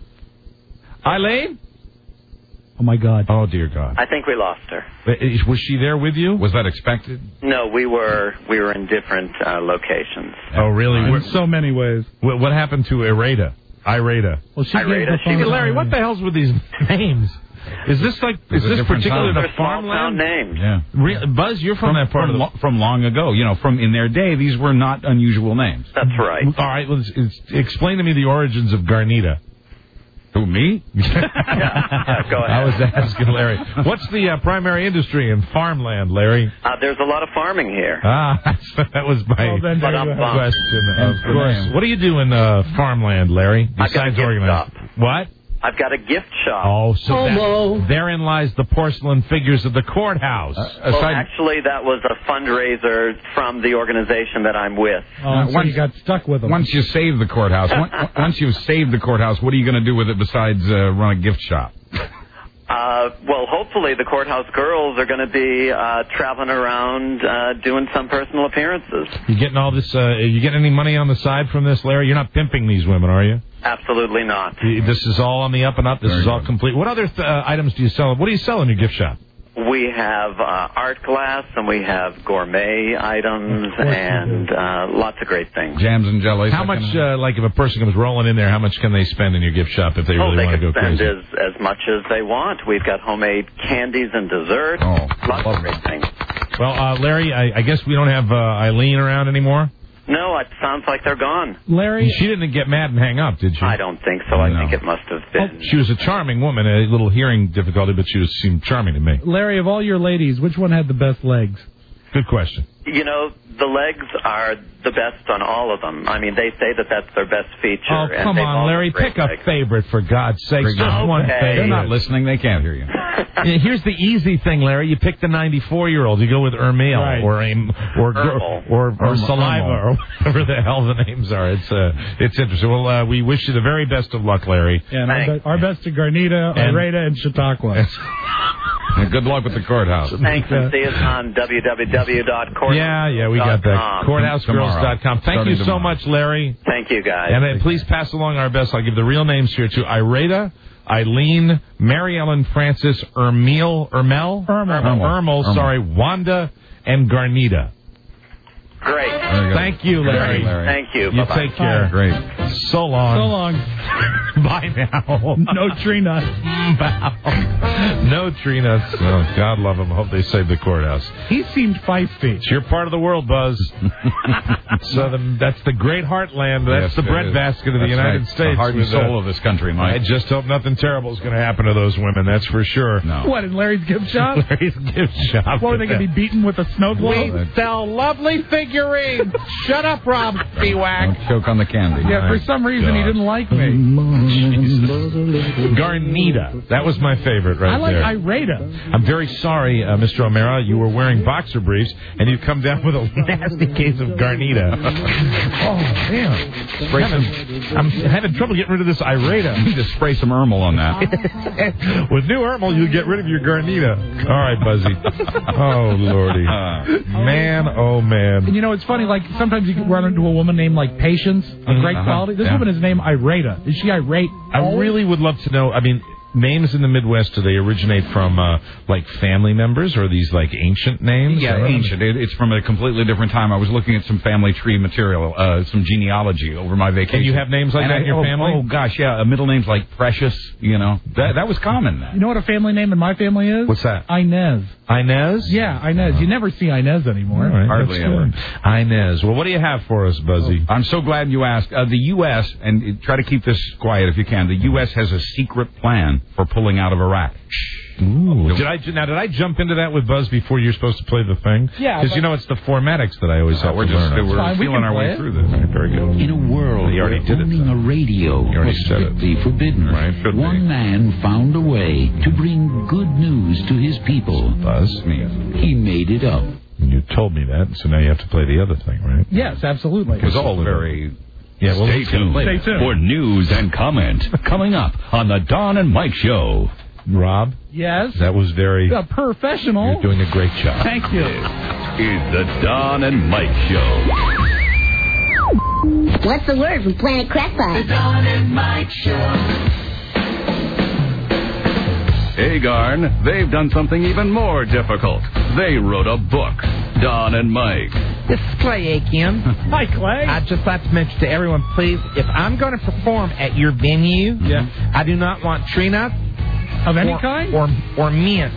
G: Eileen?
C: Oh, my God.
G: Oh, dear God.
L: I think we lost her.
G: Uh, Was she there with you?
B: Was that expected?
L: No, we were we were in different uh, locations.
G: Oh, really?
C: In
G: What,
C: so many ways.
G: what happened to Irada? Irada.
C: Well, she
L: Irada,
C: gave the
L: she
C: phone
G: Hey,
L: was-
G: Larry, what the hell's with these names? Is this like is
B: Those are
G: this
B: different
G: particularly
B: times.
G: the
L: They're small town
G: farmland?
L: names.
B: Yeah.
G: Re- Buzz, you're from,
B: From,
G: that part
B: from,
G: of the.
B: lo- from long ago. You know, from in their day, these were not unusual names.
L: That's right.
G: All right, well, it's, it's, explain to me the origins of Garnita.
B: Who, me?
L: Yeah, go ahead.
G: I was asking Larry. What's the uh, primary industry in farmland, Larry?
L: Uh, there's a lot of farming here.
G: Ah, that was my
C: Oh, then there you go.
G: question. Of
B: That's the
G: course.
B: name.
G: What do you do in uh, farmland, Larry?
L: I've got a
G: Besides
L: gift
G: organize.
L: shop.
G: What?
L: I've got a gift shop.
G: Oh, so that, therein lies the porcelain figures of the courthouse.
B: Uh,
L: Well,
B: aside,
L: actually, that was a fundraiser from the organization that I'm with.
C: Oh,
B: Uh,
C: so
B: once-
C: you got stuck with them.
B: once you save the courthouse, once, once you've saved the courthouse, what are you going to do with it besides uh, run a gift shop?
L: Uh, well, hopefully the courthouse girls are going to be uh, traveling around uh, doing some personal appearances.
G: You getting all this? Uh, you getting any money on the side from this, Larry? You're not pimping these women, are you?
L: Absolutely not.
G: This is all on the up and up. This
B: Very
G: is all
B: good.
G: complete. What other th- uh, items do you sell? What do you sell in your gift shop?
L: We have uh, art glass and we have gourmet items and uh, lots of great things.
B: Jams and jellies.
G: How
B: that
G: much,
B: kind of-
G: uh, like, if a person comes rolling in there, how much can they spend in your gift shop if they
L: Oh,
G: really
L: they
G: want to
L: can
G: go
L: spend
G: crazy?
L: as, as much as they want. We've got homemade candies and desserts.
B: Oh,
L: lots of great things.
G: Well, uh, Larry, I, I guess we don't have uh, Eileen around anymore.
L: No, it sounds like they're gone.
C: Larry,
G: She didn't get mad and hang up, did she?
L: I don't think so. I
B: No.
L: think it must have been.
G: She was a charming woman, a little hearing difficulty, but she was seemed charming to me.
C: Larry, of all your ladies, which one had the best legs?
G: Good question.
L: You know, the legs are the best on all of them. I mean, they say that that's their best feature.
G: Oh,
L: and
G: come
L: they've
G: on,
L: all
G: Larry.
L: got great
G: Pick a
L: legs.
G: favorite, for God's sake. Just
B: Okay.
G: one
L: They're
G: favorite.
B: They're not listening. They can't hear you.
G: Yeah, here's the easy thing, Larry. You pick the ninety-four-year-old. You go with Ermel
C: Right.
G: or Aim or
L: Ermel.
G: or, or,
B: Ermel.
G: Saliva
B: Ermel.
G: or whatever the hell the names are. It's uh, it's interesting. Well, uh, we wish you the very best of luck, Larry.
C: Yeah, and our,
L: Thanks.
C: be- our best to Garnita,
G: And-
C: Irada, and Chautauqua.
B: And good luck with the courthouse.
L: Thanks, and see us on w w w dot courthouse
G: Yeah, yeah, we got that. courthouse girls dot com. Thank
B: Starting
G: you so
B: tomorrow.
G: much, Larry.
L: Thank you, guys.
G: And then please pass along our best. I'll give the real names here to Irada, Eileen, Mary Ellen Francis, Ermel, Ermel,
C: Ermel.
G: Ermel,
B: Ermel.
G: sorry, Wanda, and Garnita.
L: Great.
B: Very good.
G: Thank you, Larry.
B: Good, Larry.
L: Thank you.
G: You
L: Bye-bye.
G: take care.
B: Great.
G: So long.
C: So long.
G: Bye now.
C: No tree nuts.
G: No tree nuts. Oh, God love them. Hope they save the courthouse.
C: He seemed feisty.
G: It's your part of the world, Buzz. So the, that's the great heartland. That's
B: Yes,
G: the
B: it is.
G: breadbasket of the
B: That's
G: United
B: right.
G: States.
B: The heart and
G: with, uh,
B: soul of this country,
G: I
B: Mike.
G: just hope nothing terrible is going to happen to those women. That's for sure.
B: No.
C: What, in Larry's gift shop?
G: Larry's gift shop.
C: What, were they going to be beaten with a snow globe?
G: We sell lovely figurines. Shut up, Rob Spiewak.
B: Don't choke on the candy.
C: Yeah, for
B: Right.
C: some reason he didn't like me.
G: Garnita. That was my favorite right
C: I like
G: there.
C: Irada.
G: I'm very sorry, uh, Mister O'Mara. You were wearing boxer briefs, and you've come down with a nasty case of Garnita. Oh, man.
B: Spray some,
G: I'm having trouble getting rid of this
B: you
G: Irada.
B: need to spray some Ermel on that.
G: With new Ermel, you get rid of your Garnita. All right, Buzzy. Oh, Lordy. Man, oh, man.
C: And you know, it's funny, like, sometimes you can run into a woman named, like, Patience, of great
B: Uh-huh.
C: quality. This
B: Yeah.
C: woman is named Irada. Is she irate?
G: I
C: always?
G: really would love to know. I mean, names in the Midwest, do they originate from, uh, like, family members, or are these, like, ancient names?
B: Yeah, ancient. It, it's from a completely different time. I was looking at some family tree material, uh, some genealogy over my vacation.
G: And you have names like
B: and
G: that
B: I,
G: in your
B: oh,
G: family?
B: Oh, gosh, yeah. Uh, middle names like Precious, you know. That that was common then.
C: You know what a family name in my family is?
G: What's that?
C: Inez.
G: Inez?
C: Yeah, Inez. You never see Inez anymore.
G: All right,
B: Hardly
G: that's
B: ever.
G: good. Inez. Well, what do you have for us, Buzzy?
B: I'm so glad you asked. Uh, the U S, and uh, try to keep this quiet if you can, the U S has a secret plan for pulling out of Iraq.
G: Ooh. Did I now? Did I jump into that with Buzz before you're supposed to play the thing?
C: Yeah,
G: because you know it's the formatics that I always
B: uh,
G: have
B: we're
G: to
B: just
G: learn.
B: we're
C: fine. We
B: feeling
C: can
B: our
C: play
B: way
C: it.
B: through this.
G: Right, very good.
I: In a world
G: You already
I: where
G: did it,
I: owning
G: though.
I: a radio
G: You already
I: was
G: said it.
I: strictly forbidden,
G: Right, should be.
I: one man found a way to bring good news to his people.
G: Buzz, me.
I: He made it up.
G: You told me that, so now you have to play the other thing, right?
C: Yes, absolutely.
B: It was all very...
G: Yeah, well,
H: Stay
G: let's get
H: tuned
G: it.
C: Stay tuned.
H: for news and comment coming up on the Don and Mike Show.
G: Rob,
C: Yes.
G: that was very.
C: A professional.
G: You're doing a great job.
C: Thank you.
H: Is the Don and Mike Show.
M: What's the word from Planet Crackpot?
J: The Don and Mike Show.
H: Hey, Garn, they've done something even more difficult. They wrote a book, Don and Mike.
D: This is Clay Aiken.
C: Hi, Clay.
D: I'd just like to mention to everyone, please, if I'm going to perform at your venue,
C: Yeah.
D: I do not want tree nuts.
C: Of any
D: or,
C: kind?
D: Or, or mint.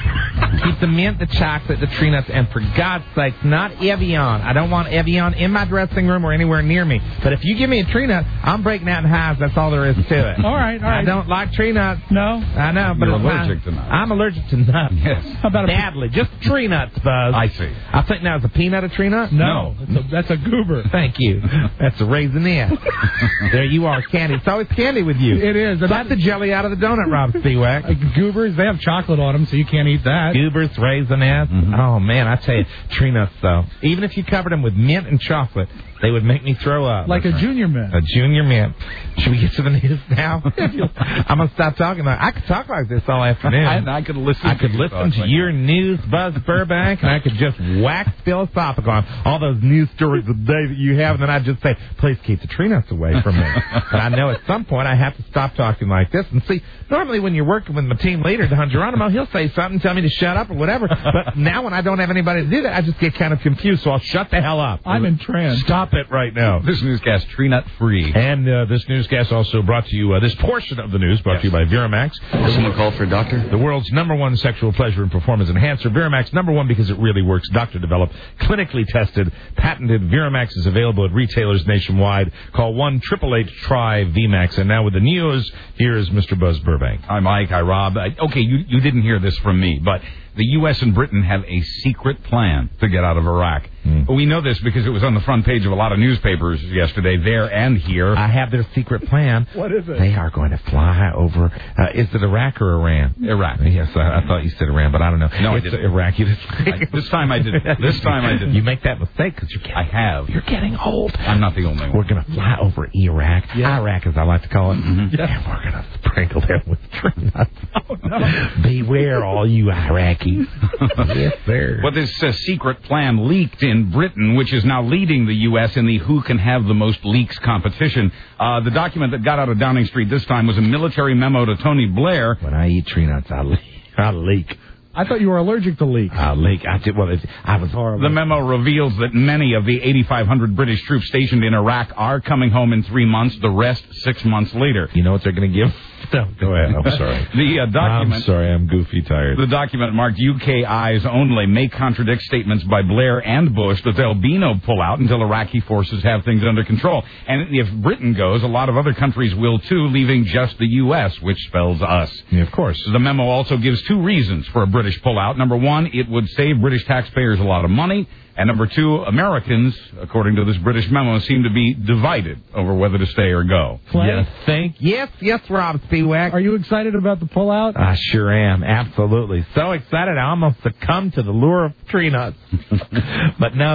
D: Keep the mint, the chocolate, the tree nuts, and for God's sakes, not Evian. I don't want Evian in my dressing room or anywhere near me. But if you give me a tree nut, I'm breaking out in hives. That's all there is to it.
C: All right, all right.
D: I don't like tree nuts.
C: No?
D: I know, but
B: You're
D: it's
B: allergic
D: fine.
B: to nuts.
D: I'm allergic to nuts.
B: Yes.
C: How about a
D: Badly. Just tree nuts, Buzz.
B: I see.
D: I think now is a peanut a tree nut?
C: No. That's a, that's a goober.
D: Thank you. That's a raisinette. There you are, candy. It's always candy with you.
C: It is.
D: Slap the jelly out of the donut, Rob Spiewak.
C: Like goobers, they have chocolate on them, so you can't eat that.
D: Goobers, raisinettes.
B: Mm-hmm.
D: Oh, man, I tell you, tree nuts, though. Even if you covered them with mint and chocolate, they would make me throw up.
C: Like a junior mint.
D: A junior mint. Should we get to the news now? I'm going to stop talking about it. I could talk like this all afternoon.
B: I, I could listen
D: I
B: to
D: could
B: you
D: listen
B: talk
D: to
B: like
D: your
B: that.
D: news, Buzz Burbank, and I could just wax philosophical on all those news stories of the day that you have, and then I'd just say, please keep the tree nuts away from me. But I know at some point I have to stop talking like this. And see, normally when you're working with my team leader, Don Geronimo, he'll say something, tell me to shut up or whatever. But now when I don't have anybody to do that, I just get kind of confused, so I'll shut the hell up.
C: I'm entranced.
D: Stop it right now.
B: This newscast, tree nut free.
G: And uh, this newscast also brought to you, uh, this portion of the news brought to you by Viramax.
N: Someone call for a doctor?
G: The world's number one sexual pleasure and performance enhancer. Viramax, number one because it really works. Doctor developed, clinically tested, patented. Viramax is available at retailers nationwide. Call one eight eight eight try V MAX. And now with the news, here is Mister Buzz Burbank.
B: Hi, Mike. Hi, Rob. Uh, okay, you, you didn't hear this from me, but the U S and Britain have a secret plan to get out of Iraq. Mm. We know this because it was on the front page of a lot of newspapers yesterday, there and here.
D: I have their secret plan.
C: What is it?
D: They are going to fly over. Uh, is it Iraq or Iran?
B: Iraq.
D: Yes, I, I thought you said Iran, but I don't know.
B: No,
D: it's
B: I didn't.
D: Iraq. You
B: I, this time I didn't. This time I didn't.
D: You make that mistake because you're getting,
B: I have.
D: You're getting old.
B: I'm not the only one.
D: We're going to fly over Iraq,
C: Yeah.
D: Iraq as I like to call it,
B: Mm-hmm.
C: Yeah.
D: and we're going to sprinkle them with tree nuts.
C: Oh, no.
D: Beware, all you Iraqis. Yes, sir.
B: Well, this uh, secret plan leaked in Britain, which is now leading the U S in the who can have the most leaks competition. Uh, the document that got out of Downing Street this time was a military memo to Tony Blair.
D: When I eat tree nuts, I leak. I leak.
C: I thought you were allergic to leeks.
D: I leak. I did. Well, it's, I was horrible.
B: The memo reveals that many of the eighty-five hundred British troops stationed in Iraq are coming home in three months, the rest six months later.
D: You know what they're going to give?
G: No, go ahead. I'm sorry.
B: The uh, document...
G: I'm sorry. I'm goofy tired.
B: The document marked U K eyes only may contradict statements by Blair and Bush that there'll be no pullout until Iraqi forces have things under control. And if Britain goes, a lot of other countries will too, leaving just the U S, which spells us.
G: Yeah, of course.
B: The memo also gives two reasons for a British pullout. Number one, it would save British taxpayers a lot of money. And number two, Americans, according to this British memo, seem to be divided over whether to stay or go.
C: Clay?
D: Yes, thank yes, yes, Rob Spiewak.
C: Are you excited about the pullout?
D: I sure am, absolutely. So excited, I almost succumbed to the lure of tree nuts. But no,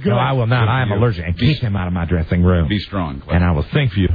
C: good.
D: No, I will not. I am
B: you.
D: allergic. And keep him out of my dressing room.
B: Be strong, Cliff.
D: And I will sing for you.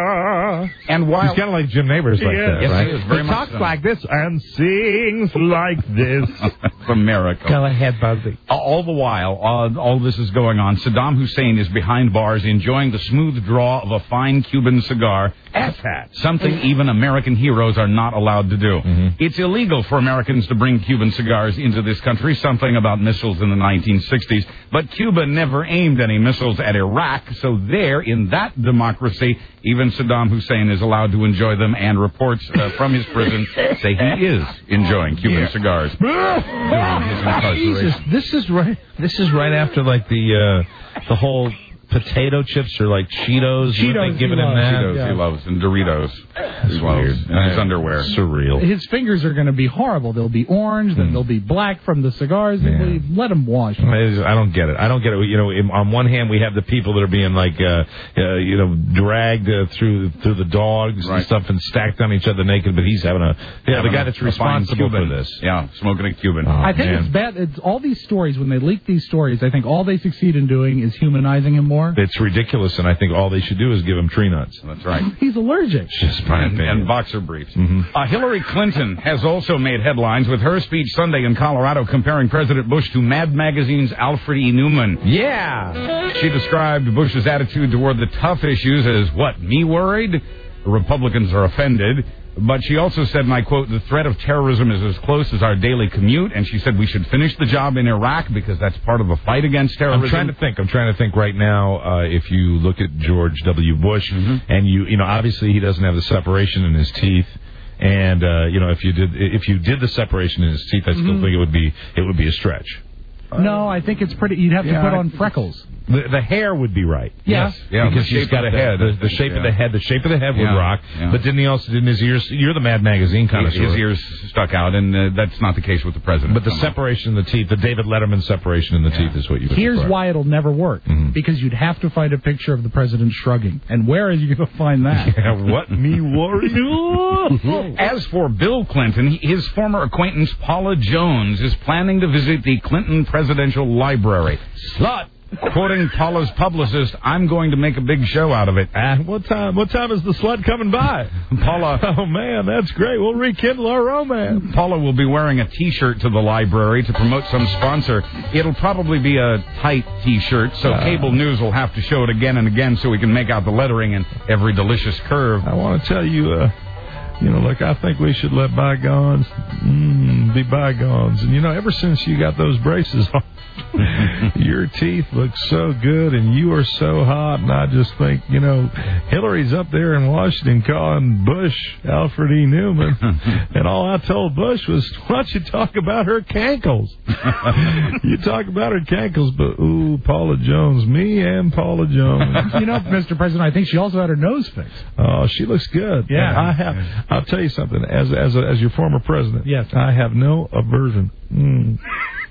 B: And while
D: he's kind of like Jim Neighbors like
B: yes,
D: that,
B: yes,
D: right?
B: he is very
D: he
B: much
D: talks
B: so.
D: like this and sings like this.
B: It's a miracle.
D: Go ahead, Buzzy.
B: All the while, uh, all this is going on, Saddam Hussein is behind bars enjoying the smooth draw of a fine Cuban cigar.
D: Asshat.
B: Something even American heroes are not allowed to do.
D: Mm-hmm.
B: It's illegal for Americans to bring Cuban cigars into this country, something about missiles in the nineteen sixties. But Cuba never aimed any missiles at Iraq, so there, in that democracy, even Saddam Hussein is allowed to enjoy them, and reports uh, from his prison say he is enjoying Cuban
D: Yeah.
B: cigars during his incarceration.
G: Jesus, this is right. This is right after like the uh, the whole potato chips or like Cheetos.
C: Cheetos
G: They giving
C: he
G: him
C: loves.
G: that.
B: Cheetos
C: Yeah.
B: he loves, and Doritos he loves,
G: weird.
B: and his underwear.
G: Surreal.
C: His fingers are going to be horrible. They'll be orange, then they'll be black from the cigars.
G: Yeah.
C: Yeah. Let them wash.
G: I don't get it. I don't get it. You know, in- on one hand, we have the people that are being like, uh, uh, you know, dragged uh, through through the dogs
B: Right.
G: and stuff and stacked on each other naked. But he's having a yeah,
B: Having
G: the guy
B: a-
G: that's
B: a fine
G: responsible for
B: Cuban.
G: this.
B: Yeah, smoking a Cuban.
G: Oh,
C: I think
G: man.
C: it's bad. It's all these stories, when they leak these stories, I think all they succeed in doing is humanizing him more.
G: It's ridiculous, and I think all they should do is give him tree nuts.
B: That's right.
C: He's allergic.
G: Just my
B: And,
G: opinion.
B: and boxer briefs.
G: Mhm.
B: Uh, Hillary Clinton has also made headlines with her speech Sunday in Colorado comparing President Bush to Mad Magazine's Alfred E. Newman.
D: Yeah.
B: She described Bush's attitude toward the tough issues as, what, me worried? The Republicans are offended. But she also said, and I quote, the threat of terrorism is as close as our daily commute. And she said we should finish the job in Iraq because that's part of the fight against terrorism.
G: I'm trying to think. I'm trying to think right now. Uh, if you look at George W. Bush,
B: Mm-hmm.
G: and you, you know, obviously he doesn't have the separation in his teeth. And uh, you know, if you did, if you did the separation in his teeth, I still
C: Mhm.
G: think it would be, it would be a stretch.
C: No, I think it's pretty. You'd have
B: Yeah,
C: to put
B: I
C: on
B: think
C: freckles.
G: The, the hair would be right.
C: Yeah.
B: Yeah,
G: because
B: the
G: he's
B: shape
G: got
B: of
G: a
B: the
G: head.
B: head,
G: The, the shape
B: yeah.
G: of the head. The shape of the head would
B: Yeah,
G: rock.
B: yeah.
G: But didn't he also didn't his ears? You're the Mad Magazine kind of.
B: His ears stuck out, and uh, that's not the case with the president.
G: But the
B: somehow.
G: separation in the teeth, the David Letterman separation in the teeth, is what you would.
C: Here's
G: prefer.
C: why it'll never work.
G: Mhm.
C: Because you'd have to find a picture of the president shrugging. And where are you going to find that?
G: Yeah, what me worry?
B: As for Bill Clinton, he- his former acquaintance Paula Jones is planning to visit the Clinton Presidential Library. Slut! Quoting Paula's publicist, I'm going to make a big show out of it.
G: Ah, what time? What time is the slut coming by?
B: Paula,
G: Oh man, that's great. We'll rekindle our romance.
B: Paula will be wearing a T-shirt to the library to promote some sponsor. It'll probably be a tight T-shirt, so
G: Uh.
B: cable news will have to show it again and again so we can make out the lettering and every delicious curve.
G: I want to tell you, uh, you know, look, I think we should let bygones mm, be bygones. And you know, ever since you got those braces on, your teeth look so good and you are so hot. And I just think, you know, Hillary's up there in Washington calling Bush Alfred E. Newman. And all I told Bush was, why don't you talk about her cankles? You talk about her cankles, but ooh, Paula Jones, me and Paula Jones.
C: You know, Mister President, I think she also had her nose fixed.
G: Oh, she looks good.
C: Yeah.
G: I have. I'll tell you something. As as a, as your former president,
C: Yes.
G: I have no aversion mm,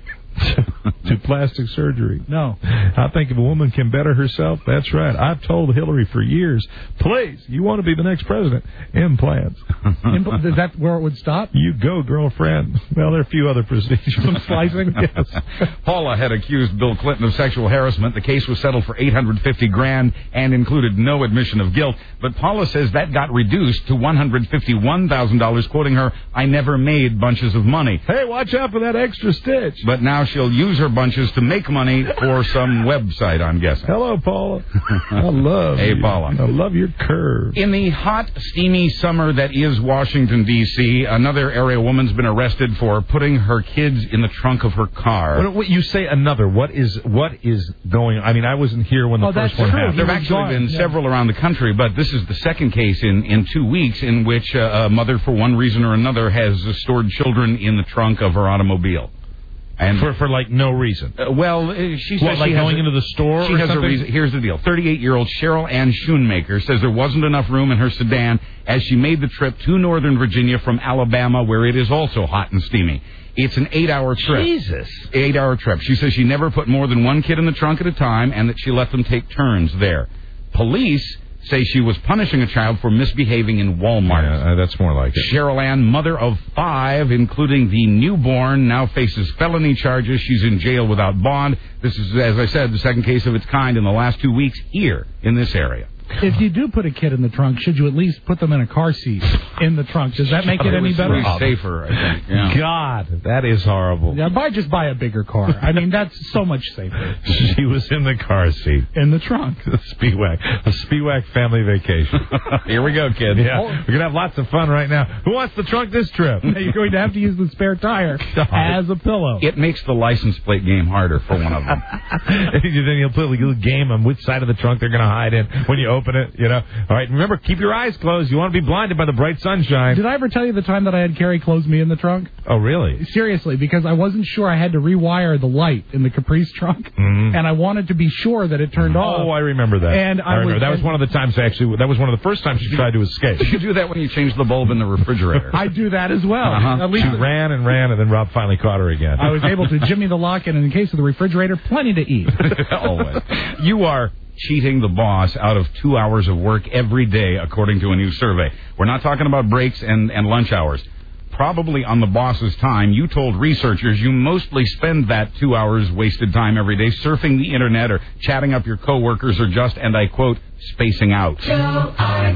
G: to plastic surgery.
C: No.
G: I think if a woman can better herself, that's right. I've told Hillary for years, please, you want to be the next president? Implants.
C: Impl- Is that where it would stop?
G: You go, girlfriend. Well, there are a few other procedures.
C: Some slicing?
G: Yes.
B: Paula had accused Bill Clinton of sexual harassment. The case was settled for eight hundred fifty grand and included no admission of guilt. But Paula says that got reduced to one hundred fifty-one thousand dollars, quoting her, I never made bunches of money.
G: Hey, watch out for that extra stitch.
B: But now she'll use her bunches to make money for some website, I'm guessing.
G: Hello, Paula. I love
B: Hey,
G: you.
B: Paula.
G: I love your curves.
B: In the hot, steamy summer that is Washington, D C, another area woman's been arrested for putting her kids in the trunk of her car.
G: What, what you say another? What is what is going? I mean, I wasn't here when the
C: Oh,
G: first
C: that's
G: one
C: true.
G: happened.
B: There have
C: was
B: actually
C: gone,
B: been
C: yeah.
B: several around the country, but this is the second case in, in two weeks in which uh, a mother, for one reason or another, has uh, stored children in the trunk of her automobile. And
G: for for like no reason.
B: Uh, well, uh, she says
G: What, like
B: she has
G: going
B: a,
G: into the store
B: She
G: or
B: has
G: something?
B: a reason. Here's the deal. thirty-eight-year-old Cheryl Ann Schoonmaker says there wasn't enough room in her sedan as she made the trip to Northern Virginia from Alabama, where it is also hot and steamy. It's an eight-hour trip.
G: Jesus.
B: Eight-hour trip. She says she never put more than one kid in the trunk at a time and that she let them take turns there. Police say she was punishing a child for misbehaving in Walmart.
G: Yeah, uh, that's more like it.
B: Cheryl Ann, mother of five, including the newborn, now faces felony charges. She's in jail without bond. This is, as I said, the second case of its kind in the last two weeks here in this area.
C: If you do put a kid in the trunk, should you at least put them in a car seat in the trunk? Does that make it any better?
B: Safer, I think. Yeah.
G: God, that is horrible.
C: Yeah, buy just buy a bigger car. I mean, that's so much safer.
G: She was in the car seat.
C: In the trunk.
G: The Spiewak. The Spiewak family vacation. Here we go, kid. Yeah, we're going to have lots of fun right now. Who wants the trunk this trip?
C: You're going to have to use the spare tire as a pillow.
B: It makes the license plate game harder for one of them.
G: Then you'll play a little game on which side of the trunk they're going to hide in when you open it, you know. All right, remember, keep your eyes closed. You want to be blinded by the bright sunshine.
C: Did I ever tell you the time that I had Carrie close me in the trunk?
G: Oh, really?
C: Seriously, because I wasn't sure I had to rewire the light in the Caprice trunk,
G: mm-hmm.
C: and I wanted to be sure that it turned
G: oh,
C: off.
G: Oh, I remember that.
C: And I,
G: I remember.
C: was,
G: that was one of the times, actually, that was one of the first times she tried to escape.
B: You do that when you change the bulb in the refrigerator.
C: I do that as well.
B: Uh-huh.
C: At least
G: she ran and ran, and then Rob finally caught her again.
C: I was able to jimmy the lock, and in the case of the refrigerator, plenty to eat.
B: Always. You are cheating the boss out of two hours of work every day, according to a new survey. We're not talking about breaks and, and lunch hours. Probably on the boss's time, you told researchers you mostly spend that two hours wasted time every day surfing the internet or chatting up your coworkers or just, and I quote, spacing out.
G: Joe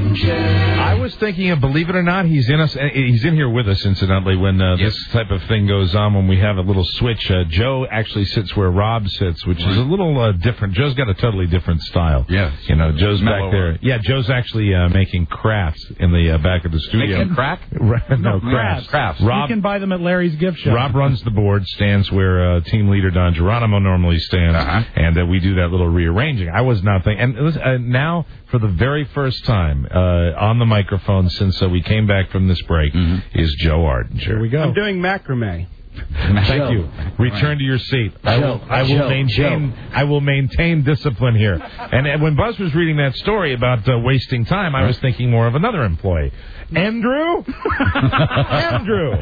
G: I was thinking of, believe it or not, he's in us. He's in here with us, incidentally, when uh,
B: yes.
G: this type of thing goes on, when we have a little switch. Uh, Joe actually sits where Rob sits, which right. is a little uh, different. Joe's got a totally different style.
B: Yes.
G: You know, Joe's
B: Mellower.
G: back there. Yeah, Joe's actually uh, making crafts in the uh, back of the studio.
B: Making crack?
G: no, crafts.
B: Crafts.
C: Rob, you can buy them at Larry's gift shop.
G: Rob runs the board, stands where uh, team leader Don Geronimo normally stands,
B: uh-huh.
G: and uh, we do that little rearranging. I was not thinking, and listen, uh, now for the very first time uh, on the microphone since uh, we came back from this break mm-hmm. is Joe Ardinger.
C: Here we go.
N: I'm doing macrame.
G: Thank
N: Joe.
G: you. Return right. to your seat. I will,
N: Joe.
G: I will
N: Joe.
G: maintain.
N: Joe.
G: I will maintain discipline here. And, and when Buzz was reading that story about uh, wasting time, I was thinking more of another employee. Andrew? Andrew.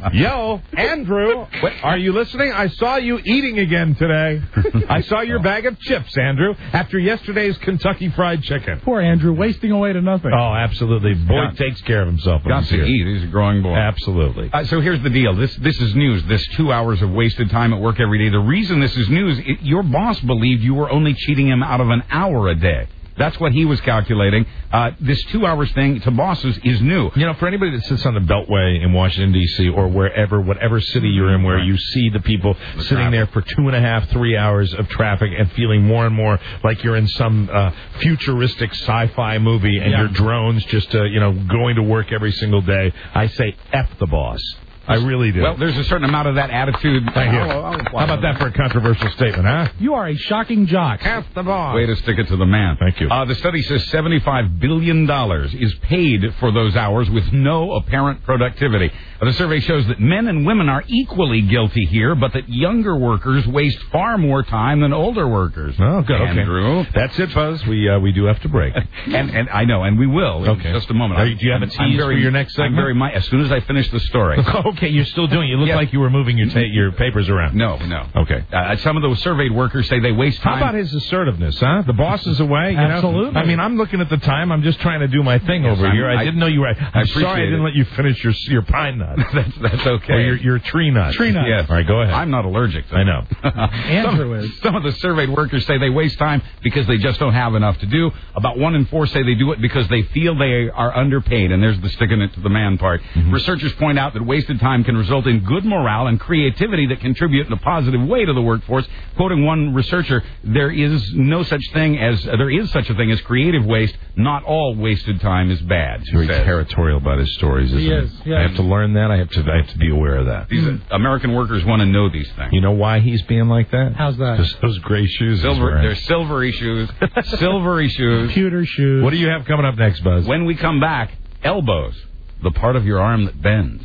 G: Yo, Andrew. What, are you listening? I saw you eating again today. I saw your bag of chips, Andrew, after yesterday's Kentucky Fried Chicken.
C: Poor Andrew, wasting away to nothing.
G: Oh, absolutely. Boy
B: Got,
G: takes care of himself.
B: Got to
G: here.
B: eat. He's a growing boy.
G: Absolutely.
B: Uh, so here's the deal. This this is news. This two hours of wasted time at work every day. The reason this is news, it, your boss believed you were only cheating him out of an hour a day. That's what he was calculating. Uh, this two hours thing to bosses is new.
G: You know, for anybody that sits on the Beltway in Washington, D C, or wherever, whatever city you're in, where right. you see the people the sitting traffic. there for two and a half, three hours of traffic and feeling more and more like you're in some uh, futuristic sci-fi movie and yeah. your drones just, uh, you know, going to work every single day, I say F the boss. I really do.
B: Well, there's a certain amount of that attitude.
G: Thank you.
B: I'll, I'll
G: How about that for a controversial statement, huh?
C: You are a shocking jock.
G: F the boss.
B: Way to stick it to the man.
G: Thank you.
B: Uh, the study says seventy-five billion dollars is paid for those hours with no apparent productivity. Uh, the survey shows that men and women are equally guilty here, but that younger workers waste far more time than older workers.
G: Oh, good.
B: Andrew.
G: Okay. That's it, Buzz. We uh, we do have to break.
B: and and I know, and we will
G: okay.
B: in just a moment.
G: Are, do you have a tease
B: I'm very,
G: for your next segment?
B: I'm very mi- as soon as I finish the story.
G: Okay, you're still doing it. You look
B: yes.
G: like you were moving your ta- your papers around.
B: No, no.
G: Okay.
B: Uh, some of those surveyed workers say they waste time.
G: How about his assertiveness, huh? The boss is away. You
C: Absolutely.
G: Know? I mean, I'm looking at the time. I'm just trying to do my thing
B: yes,
G: over
B: I'm,
G: here. I, I didn't know you were. I'm sorry I didn't
B: it.
G: let you finish your your pine nut.
B: that's, that's okay.
G: Or your, your tree nut.
C: Tree nut.
B: Yes.
G: All right, go ahead.
B: I'm not allergic to
G: I know.
C: Andrew
B: some,
C: is.
B: Some of the surveyed workers say they waste time because they just don't have enough to do. About one in four say they do it because they feel they are underpaid, and there's the sticking it to the man part. Mm-hmm. Researchers point out that wasted time can result in good morale and creativity that contribute in a positive way to the workforce. Quoting one researcher, there is no such thing as uh, there is such a thing as creative waste. Not all wasted time is bad.
G: He's very says. territorial about his stories, isn't he?
C: Is, yes.
G: I have to learn that. I have to. I have to be aware of that.
B: These mm. American workers want to know these things.
G: You know why he's being like that?
C: How's that?
G: Because those gray shoes.
B: Silver. They're silvery shoes. Silvery shoes.
C: Computer shoes.
G: What do you have coming up next, Buzz?
B: When we come back, elbows, the part of your arm that bends.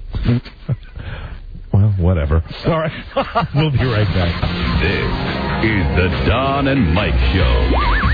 G: Well, whatever. All right. We'll be right back.
H: This is the Don and Mike Show.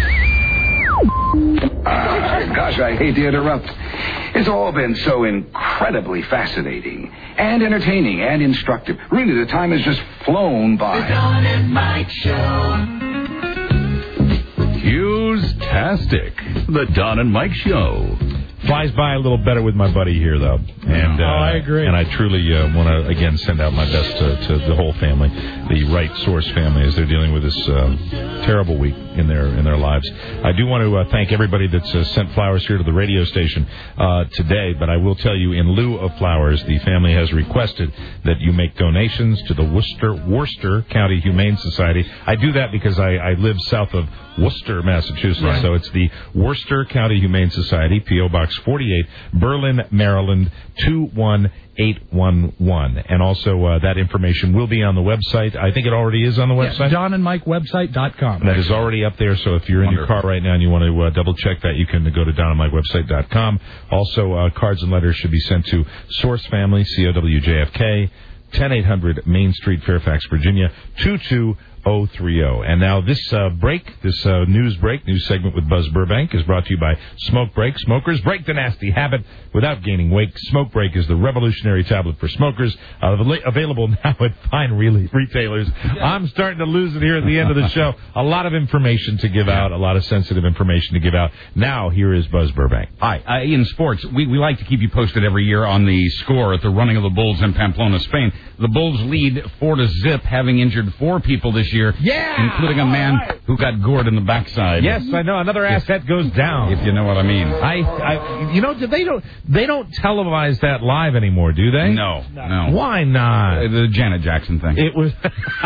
O: Uh, gosh, I hate to interrupt. It's all been so incredibly fascinating and entertaining and instructive. Really, the time has just flown by.
I: The Don and Mike Show.
H: Hughes fantastic. The Don and Mike Show.
G: Flies by a little better with my buddy here, though. And, uh,
C: oh, I agree.
G: And I truly uh, want to, again, send out my best to, to the whole family, the Right Source family, as they're dealing with this uh, terrible week in their in their lives. I do want to uh, thank everybody that's uh, sent flowers here to the radio station uh, today, but I will tell you, in lieu of flowers, the family has requested that you make donations to the Worcester, Worcester County Humane Society. I do that because I, I live south of Worcester, Massachusetts, right. So it's the Worcester County Humane Society, P O. Box forty-eight, Berlin, Maryland, two one eight one one. And also, uh, that information will be on the website. I think it already is on the website.
C: Yes, Don and Mike Website dot com.
G: That is already up there, so if you're in Wonderful. your car right now and you want to uh, double-check that, you can go to Don and Mike Website dot com. Also, uh, cards and letters should be sent to Source Family, C O W J F K, ten eight hundred Main Street, Fairfax, Virginia, two two oh three oh. And now this uh, break, this uh, news break, news segment with Buzz Burbank is brought to you by Smoke Break. Smokers, break the nasty habit without gaining weight. Smoke Break is the revolutionary tablet for smokers, uh, available now at fine re- retailers. I'm starting to lose it here at the end of the show. A lot of information to give out, a lot of sensitive information to give out. Now, here is Buzz Burbank.
B: Hi. Uh, in sports, we, we like to keep you posted every year on the score at the running of the Bulls in Pamplona, Spain. The Bulls lead four to zip, having injured four people this year.
D: Yeah,
B: including a man right. who got gored in the backside.
D: Yes, I know. Another asset if, goes down.
B: If you know what I mean.
D: I, I, you know, they don't they don't televise that live anymore, do they?
B: No, no. no.
D: Why not?
B: Uh, the Janet Jackson thing.
D: It was.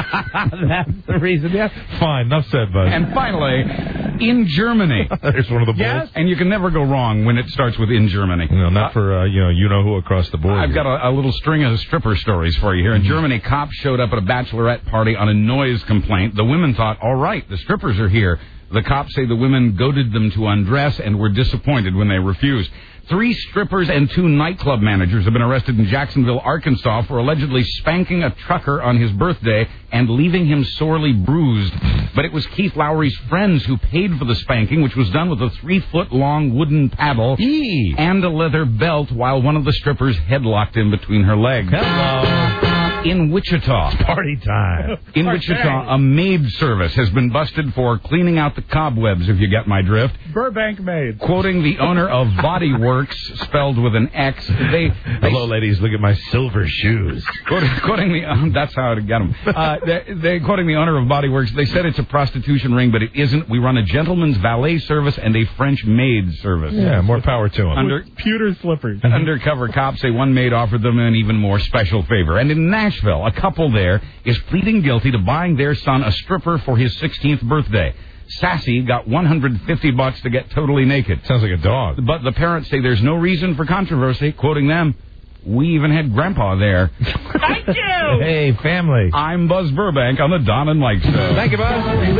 D: That's the reason. Yeah. Fine. Enough said, Buzz.
B: And finally, in Germany.
D: There's one of the Bulls.
B: Yes. And you can never go wrong when it starts with in Germany.
D: No, not uh, for uh, you know you know who across the board.
B: I've
D: here.
B: got a, a little string of stripper stories for you here. In mm-hmm. Germany, cops showed up at a bachelorette party on a noise complaint. The women thought, all right, the strippers are here. The cops say the women goaded them to undress and were disappointed when they refused. Three strippers and two nightclub managers have been arrested in Jacksonville, Arkansas, for allegedly spanking a trucker on his birthday and leaving him sorely bruised. But it was Keith Lowry's friends who paid for the spanking, which was done with a three-foot-long wooden paddle
D: Eee.
B: and a leather belt, while one of the strippers headlocked him between her legs.
D: Hello.
B: In Wichita.
D: It's party time.
B: In Wichita, a maid service has been busted for cleaning out the cobwebs, if you get my drift.
C: Burbank Maid.
B: Quoting the owner of Body Works, spelled with an X, they... they
D: Hello, ladies, look at my silver shoes.
B: Quoting, quoting the... Um, that's how to get them. Uh, they, they, quoting the owner of Body Works, they said it's a prostitution ring, but it isn't. We run a gentleman's valet service and a French maid service.
D: Yeah, more power to them.
B: Under,
C: pewter slippers.
B: Undercover cops say one maid offered them an even more special favor. And in Nashville, a couple there is pleading guilty to buying their son a stripper for his sixteenth birthday. Sassy got one hundred fifty bucks to get totally naked.
G: Sounds like a dog.
B: But the parents say there's no reason for controversy. Quoting them, we even had Grandpa there.
C: Thank you!
D: Hey, family.
B: I'm Buzz Burbank on the Don and Mike Show.
D: Thank you, Buzz. No.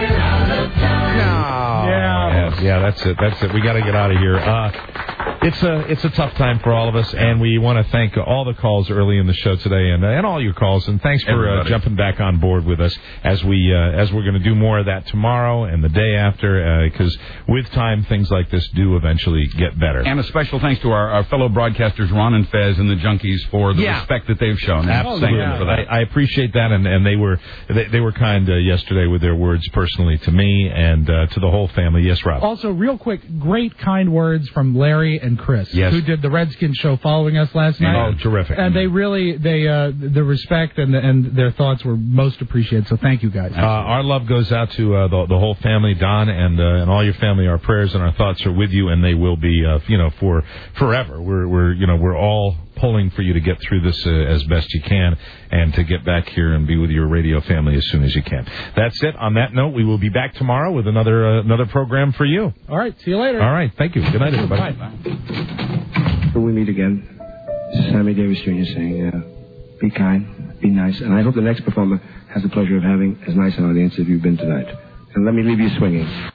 C: Yeah.
G: Yeah, yeah, that's it. That's it. We got to get out of here. Uh, It's a it's a tough time for all of us, and we want to thank all the calls early in the show today, and and all your calls, and thanks for uh, jumping back on board with us as we uh, as we're going to do more of that tomorrow and the day after, because uh, with time things like this do eventually get better.
B: And a special thanks to our, our fellow broadcasters Ron and Fez and the Junkies for the
D: yeah.
B: respect that they've shown.
G: Absolutely,
B: yeah. for that.
G: I, I appreciate that, and, and they were they, they were kind uh, yesterday with their words personally to me and uh, to the whole family. Yes, Rob.
C: Also, real quick, great kind words from Larry and Chris,
B: yes.
C: who did the Redskins show following us last night.
G: Oh, terrific!
C: And they really, they uh, the respect and and their thoughts were most appreciated. So thank you guys.
G: Uh, our love goes out to uh, the, the whole family, Don, and uh, and all your family. Our prayers and our thoughts are with you, and they will be, uh, you know, for forever. We're we're you know we're all pulling for you to get through this uh, as best you can, and to get back here and be with your radio family as soon as you can. That's it. On that note, we will be back tomorrow with another uh, another program for you.
C: All right. See you later.
G: All right. Thank you. Good night, everybody.
C: Bye.
N: When we meet again, this is Sammy Davis Junior saying, uh, be kind, be nice, and I hope the next performer has the pleasure of having as nice an audience as you've been tonight. And let me leave you swinging.